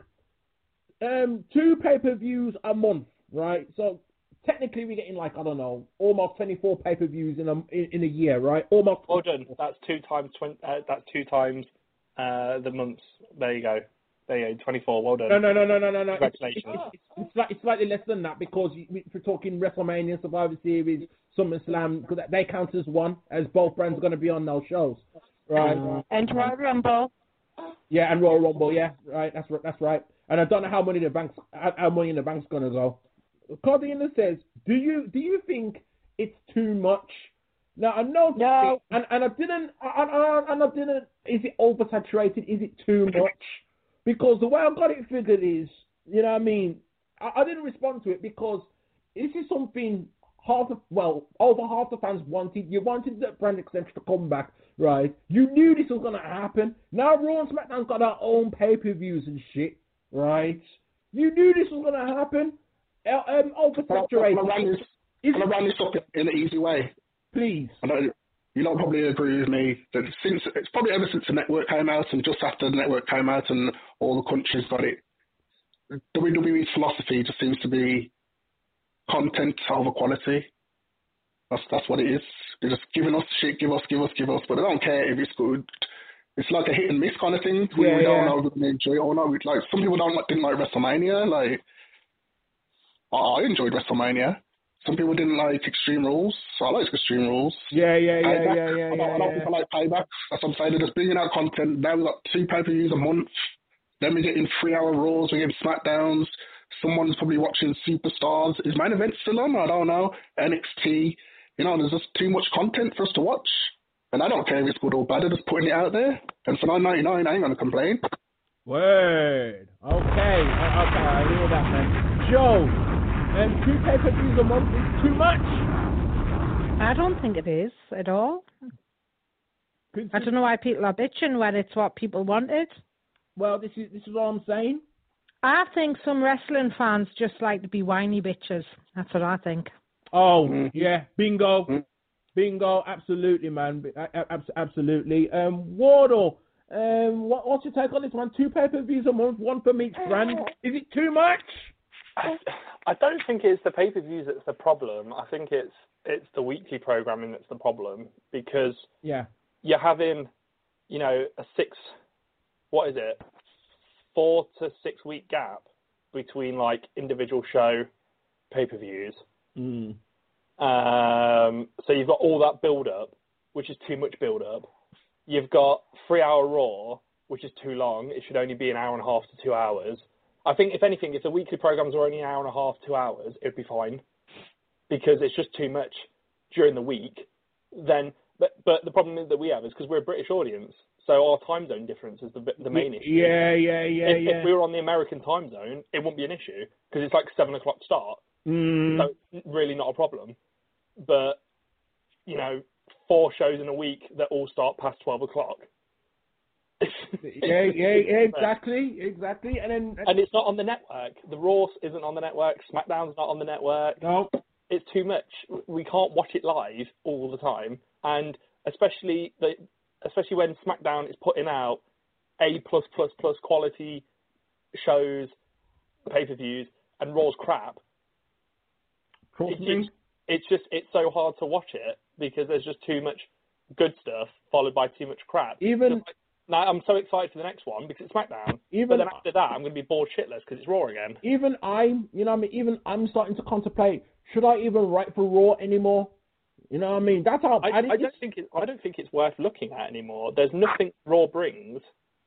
Um, two pay per views a month, right? So technically we're getting like I don't know, almost twenty-four pay per views in a in, in a year, right? Almost. Well done. That's two times twenty. Uh, that's two times uh, the months. There you go. There you go. Twenty-four. Well done. No, no, no, no, no, no, no. It's, Congratulations. it's, it's, it's, sli- it's slightly less than that because you- if we're talking WrestleMania, Survivor Series, SummerSlam, because they count as one, as both brands are going to be on those shows, right? And Royal Rumble. Yeah, and Royal Rumble, yeah, right. That's right. That's right. And I don't know how money the bank's how how money in the bank's going to go. Cardenas says, "Do you do you think it's too much?" Now I know, No. and and I didn't, and, and, and I didn't. Is it oversaturated? Is it too much? Because the way I've got it figured is, you know what I mean, I, I didn't respond to it because this is something half of, well, over half the fans wanted. You wanted the brand extension to come back, right? You knew this was going to happen. Now Raw and SmackDown's got their own pay-per-views and shit, right? You knew this was going to happen. Uh, Um, oversaturated. Can I run this, can I run this up in an easy way? Please. I know you don't probably agree with me that since it's probably ever since the network came out and just after the network came out and all the countries got it, W W E's philosophy just seems to be content over quality. That's that's what it is. They're just giving us shit, give us, give us, give us, but they don't care if it's good. It's like a hit and miss kind of thing. We, Yeah, we don't yeah. know if we enjoy it or not. We, like some people don't like, didn't like WrestleMania. Like I, I enjoyed WrestleMania. Some people didn't like Extreme Rules, so I like Extreme Rules. Yeah, yeah, yeah, Payback. yeah, yeah, I don't, yeah. I don't yeah. think I like Payback. That's what I'm saying. They're just bringing out content. Now we've got two pay-per-views a month. Then we're getting three-hour Raws. We're getting SmackDowns. Someone's probably watching Superstars. Is Main Event still on? I don't know. N X T. You know, there's just too much content for us to watch. And I don't care if it's good or bad. They're just putting it out there. And for nine ninety-nine, I ain't going to complain. Word. Okay. Uh, Okay, I hear that, man. Joe, um, two pay-per-views a month is too much. I don't think it is at all. I don't know why people are bitching when it's what people wanted. Well, this is this is what I'm saying. I think some wrestling fans just like to be whiny bitches. That's what I think. Oh, Mm. yeah. Bingo. Mm. Bingo. Absolutely, man. A- a- abs- Absolutely. Um, Wardle, um, what, what's your take on this one? Two pay-per-views a month, one from each brand. Is it too much? I, I don't think it's the pay-per-views that's the problem. I think it's it's the weekly programming that's the problem because Yeah. you're having, you know, a six, what is it, four to six week gap between like individual show pay-per-views. Mm. Um, so you've got all that build-up, which is too much build-up. You've got three-hour Raw, which is too long. It should only be an hour and a half to two hours. I think, if anything, if the weekly programs were only an hour and a half, two hours, it'd be fine because it's just too much during the week. Then, but but the problem that we have is because we're a British audience, so our time zone difference is the the main issue. Yeah, yeah, yeah, if, yeah. if we were on the American time zone, it wouldn't be an issue because it's like seven o'clock start, Mm. so it's really not a problem. But you know, four shows in a week that all start past twelve o'clock. yeah, yeah, yeah, exactly, exactly. And then And it's not on the network. The Raw isn't on the network. SmackDown's not on the network. no, It's too much. We can't watch it live all the time, and especially the, especially when SmackDown is putting out A plus plus plus quality shows, pay-per-views, and Raw's crap. Talk It- to me. it's, it's just it's so hard to watch it because there's just too much good stuff followed by too much crap. Even Just like- now I'm so excited for the next one because it's SmackDown. But even then after that, I'm going to be bored shitless because it's Raw again. even I'm, you know, what I mean, even I'm starting to contemplate: should I even write for Raw anymore? You know what I mean? That's how I, I, I don't think it, I don't think it's worth looking at anymore. There's nothing Raw brings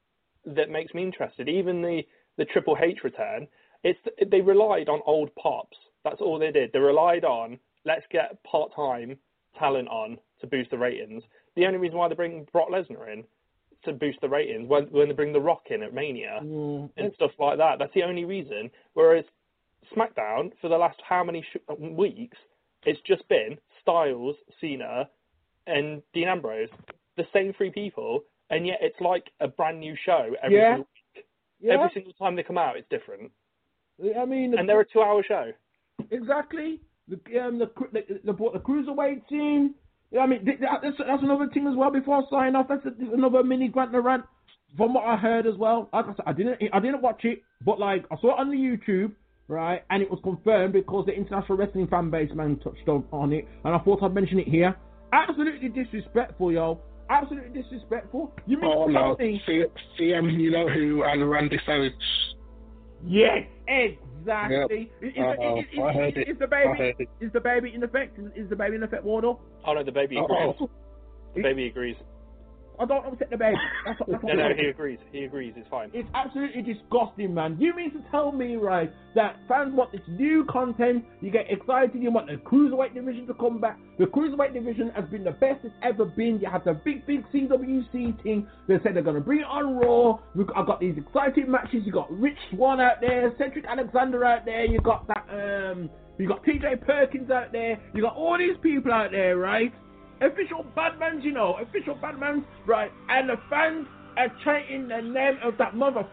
that makes me interested. Even the, the Triple H return, it's they relied on old pops. That's all they did. They relied on, let's get part-time talent on to boost the ratings. The only reason why they bring Brock Lesnar in to boost the ratings, when, when they bring The Rock in at Mania Mm. and stuff like that, that's the only reason. Whereas SmackDown, for the last how many sh- weeks, it's just been Styles, Cena, and Dean Ambrose, the same three people, and yet it's like a brand new show every Yeah. single week. Yeah. Every single time they come out, it's different. I mean, the, And they're a two-hour show. exactly. The um the the the, the, the cruiserweight team. Yeah, I mean th- that, that's that's another thing as well. Before I sign off, that's a, another mini grant and rant. From what I heard as well, like I said, I didn't I didn't watch it, but like I saw it on the YouTube, right, and it was confirmed because the International Wrestling Fan Base man touched on, on it, and I thought I'd mention it here. Absolutely disrespectful, yo. Absolutely disrespectful. You mean Oh no, something? C- CM, you know who, and Randy Savage. Yes, exactly. Is, is, Uh, is, is, I heard is, it. is the I heard baby it. is the baby in effect? Is, is the baby in effect, Wardo? Oh no, the baby Oh, agrees. oh. The baby agrees. I don't upset the baby. That's what, that's what No, no, I'm he saying. agrees. He agrees. It's fine. It's absolutely disgusting, man. You mean to tell me, right, that fans want this new content, you get excited, you want the Cruiserweight division to come back. The Cruiserweight division has been the best it's ever been. You have the big, big C W C thing. They said they're going to bring it on Raw. I've got these exciting matches. You got Rich Swann out there, Cedric Alexander out there. You got that, um, you got T J Perkins out there. You got all these people out there, right? Official Badmans, you know, official Badmans, right? And the fans are chanting the name of that motherfucker.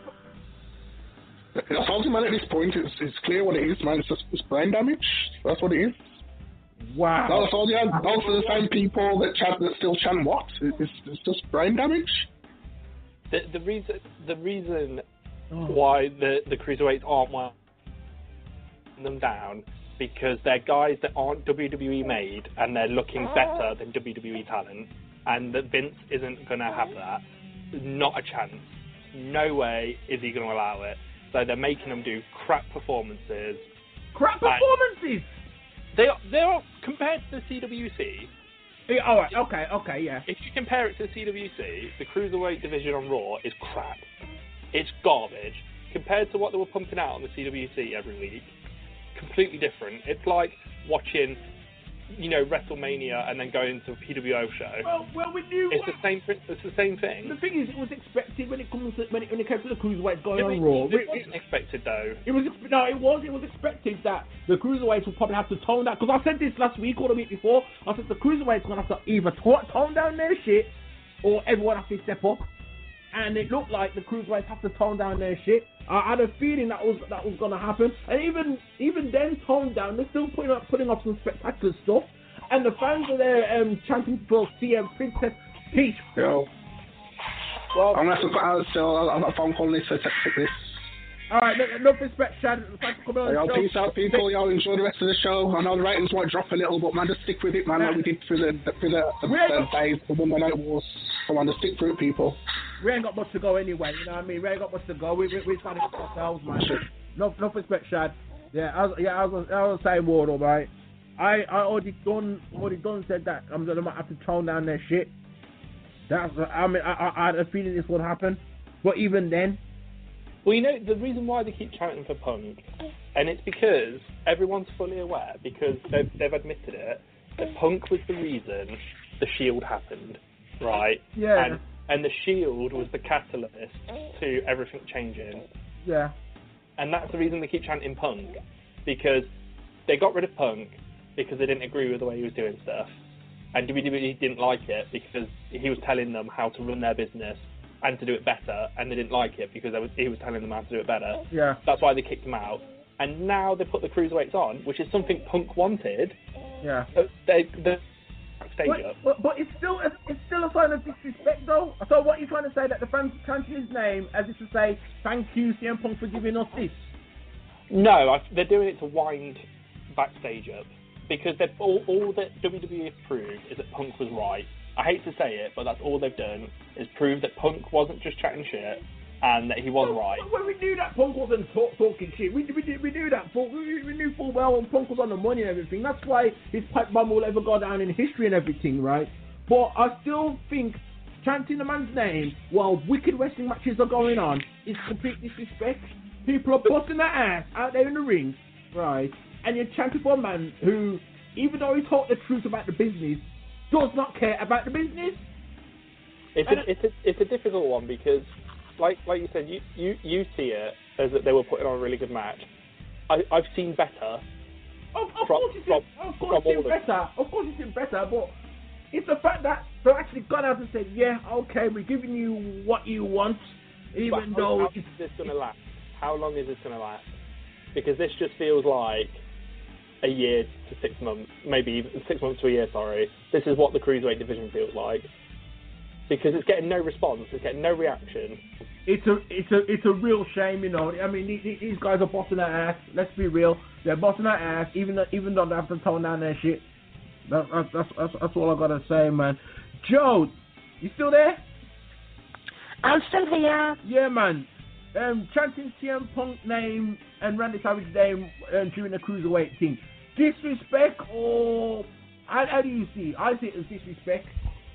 I told you, man, at this point, it's, it's clear what it is, man. It's just it's brain damage. That's what it is. Wow. No, I told you, those are the same people that chant, that still chant what? It's, it's just brain damage. The the reason the reason Oh. why the the cruiserweights aren't well them down because they're guys that aren't W W E made and they're looking better than W W E talent, and that Vince isn't going to have that. Not a chance. No way is he going to allow it. So they're making them do crap performances. Crap performances. They are, they are compared to the C W C. Yeah, all right. Okay. Okay. Yeah. If you compare it to the C W C, the cruiserweight division on Raw is crap. It's garbage compared to what they were pumping out on the C W C every week. Completely different. It's like watching, you know, WrestleMania and then going to a P W O show. Well, well, we knew. It's the same. It's the same thing. The thing is, it was expected when it comes to, when it when it came to the cruiserweights going It, on was- Raw. it It, wasn't expected though. it was no, it was it was expected that the cruiserweights would probably have to tone down. Because I said this last week or the week before. I said the cruiserweights are gonna have to either to- tone down their shit or everyone has to step up. And it looked like the cruiserweights have to tone down their shit. I had a feeling that was that was gonna happen. And even even then, toned down, they're still putting up putting up some spectacular stuff. And the fans are there um, chanting for C M Princess Peach. Yo. Well, I'm going to have to cut out still. I've got a phone call this, so take this. All right, enough respect, Chad. Thanks for coming on Yo, the show. peace out, people. Y'all enjoy the rest of the show. I know the ratings might drop a little, but man, just stick with it, man. Like we did through the through the, the, the days, the Monday Night Wars. Come on, just stick through it, people. We ain't got much to go anyway, you know what I mean? We ain't got much to go. We we we started ourselves, man. No, no respect, Shad. Yeah, I was, yeah, I was, I was saying, Wardo, right? I, I already done, already done said that I'm gonna have to tone down their shit. That's, I mean, I, I, I had a feeling this would happen, but even then, well, you know, the reason why they keep chanting for Punk, and it's because everyone's fully aware, because they've, they've admitted it, that Punk was the reason the Shield happened, right? Yeah. And, and the Shield was the catalyst to everything changing. yeah, And that's the reason they keep chanting Punk, because they got rid of Punk because they didn't agree with the way he was doing stuff. And W W E didn't like it because he was telling them how to run their business and to do it better, and they didn't like it because was, he was telling them how to do it better. yeah. That's why they kicked him out. And now they put the Cruiserweights on, which is something Punk wanted. Yeah. So they, they're backstage But, up. but, but it's still a, it's still a sign of disrespect, though. So what are you trying to say, that the fans chanting his name as if to say, thank you, C M Punk, for giving us this? No, I, they're doing it to wind backstage up. Because they've, all, all that W W E have proved is that Punk was right. I hate to say it, but that's all they've done, is prove that Punk wasn't just chatting shit and that he was well, right. Well, we knew that Punk wasn't talk, talking shit. We, we, we knew that. Full, we, we knew full well when Punk was on the money and everything. That's why his pipe bomb will ever go down in history and everything, right? But I still think chanting the man's name while wicked wrestling matches are going on is complete disrespect. People are busting their ass out there in the ring, right? And you're chanting for a man who, even though he taught the truth about the business, does not care about the business. It's a, it's a, it's a difficult one because, like like you said, you, you, you see it as that they were putting on a really good match. I, I've seen better. Of, of from, course it's from, of course from it's better. Of course it's better, but it's the fact that they've actually gone out and said, yeah, okay, we're giving you what you want, even but though how, how it's... is this going to last? How long is this going to last? Because this just feels like a year to six months, maybe even six months to a year, sorry. This is what the Cruiserweight division feels like. Because it's getting no response, it's getting no reaction. It's a, it's a, it's a real shame, you know. I mean, these, these guys are bossing their ass. Let's be real, they're bossing their ass, even though, even though they have to tone down their shit. That, that's, that's, that's, that's all I gotta say, man. Joe, you still there? I'm still here. Yeah, man. Um, chanting C M Punk name and Randy Savage name um, during the Cruiserweight thing. Disrespect or how, how do you see it? I see it as disrespect.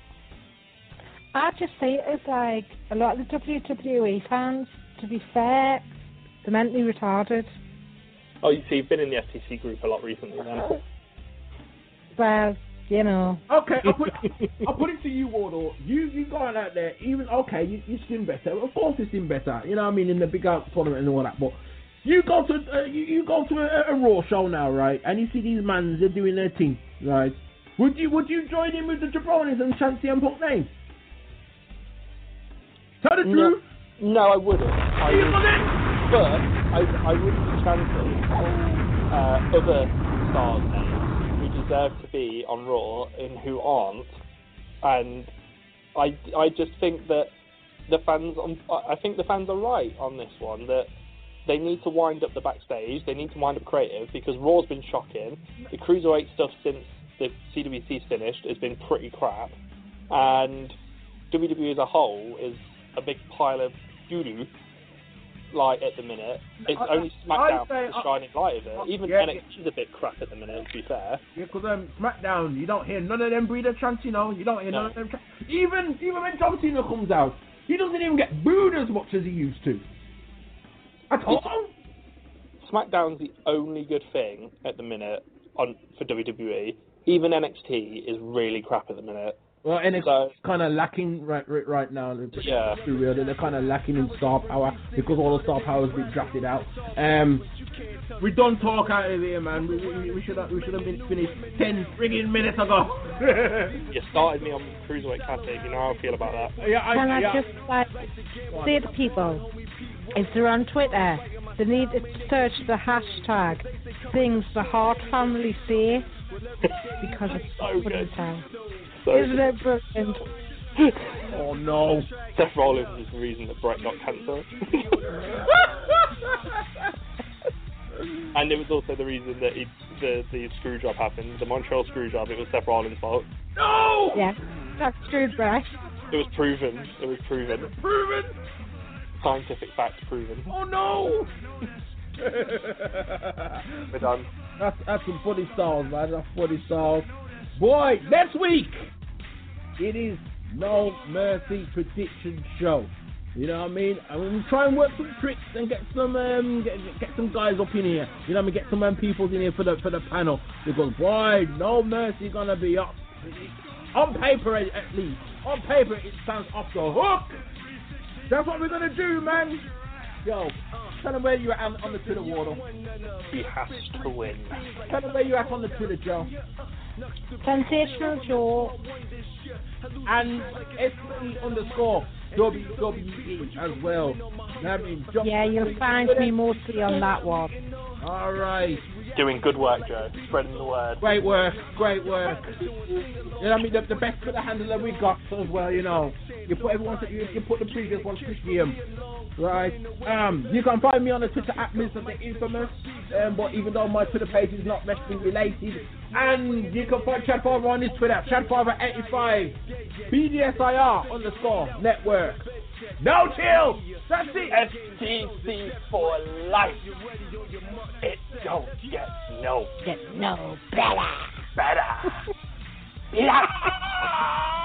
I just see it as like a lot of the W W E fans, to be fair, they're mentally retarded. Oh, you see, you've been in the F T C group a lot recently then. Well, you know. Okay, I'll put, I'll put it to you, Wardle. You you going out there, even, okay, you, you've seen better. Of course you've seen better. You know what I mean, in the big out tournament and all that. But you go to uh, you, you go to a, a Raw show now, right? And you see these mans, they're doing their thing, right? Would you would you join in with the jabronis and chant C M Punk name? Tell the no, truth. No, I wouldn't. I would, but I, I wouldn't be chanting uh, other stars' names who deserve to be on Raw and who aren't. And I, I just think that the fans, I think the fans are right on this one, that they need to wind up the backstage, they need to wind up creative, because Raw's been shocking. The Cruiserweight stuff since the C W C's finished has been pretty crap. And W W E as a whole is a big pile of doo-doo, like, at the minute. It's I, only SmackDown that's the shining light of it. Even yeah, N X T's a bit crap at the minute, to be fair. Yeah, because um, SmackDown, you don't hear none of them breeder chants, you know. You don't hear no. none of them chants. Even, even when John Cena comes out, he doesn't even get booed as much as he used to. At all. SmackDown's the only good thing at the minute on for W W E. Even N X T is really crap at the minute. Well, N X T so, is kind of lacking right, right right now. Yeah. To be real, they're kind of lacking in star power because all the star power has been drafted out. Um, we don't talk out of here, man. We we, we should have we should have been finished ten friggin' minutes ago. You started me on Cruiserweight Classic. You know how I feel about that. Yeah, I, Can I yeah. just like say to people, if they're on Twitter, they need to search the hashtag things the Hart family say because it's so good. So Isn't it brilliant? Oh no. Seth Rollins is the reason that Brett got cancer. And it was also the reason that he, the, the screw job happened. The Montreal screw job, it was Seth Rollins' fault. No! Yeah, that's screwed Brett. It was proven. It was proven. Proven? Scientific fact proven. Oh no! We're done. That's, that's some funny styles, man. That's funny styles. Boy, next week, it is No Mercy Prediction Show. You know what I mean? I'm going to try and work some tricks and get some um, get, get some guys up in here. You know what I mean? Get some um, people in here for the for the panel. Because, boy, No Mercy going to be up. On paper, at least. On paper, it sounds off the hook. That's what we're going to do, man. Yo, tell them where you're at on, on the Twitter, Wardle. He has to win. Tell them where you're at on the Twitter, Joe. Sensational Joe. And S E underscore W W E as well. I mean, Joe, yeah, you'll find me mostly on that one. All right. Doing good work, Joe. Spreading the word. Great work. Great work. You know what I mean? The, the best Twitter handle that we got as well, you know. You put everyone, you, you put the previous ones to him. Right. Um, you can find me on the Twitter at Mister The Infamous. Um, but even though my Twitter page is not wrestling related, and you can find Chad Farver on his Twitter, Chad Farver eighty-five, B D S I R underscore network. No chill. That's it. F T C for life. It don't get no get no better. Better. Yeah.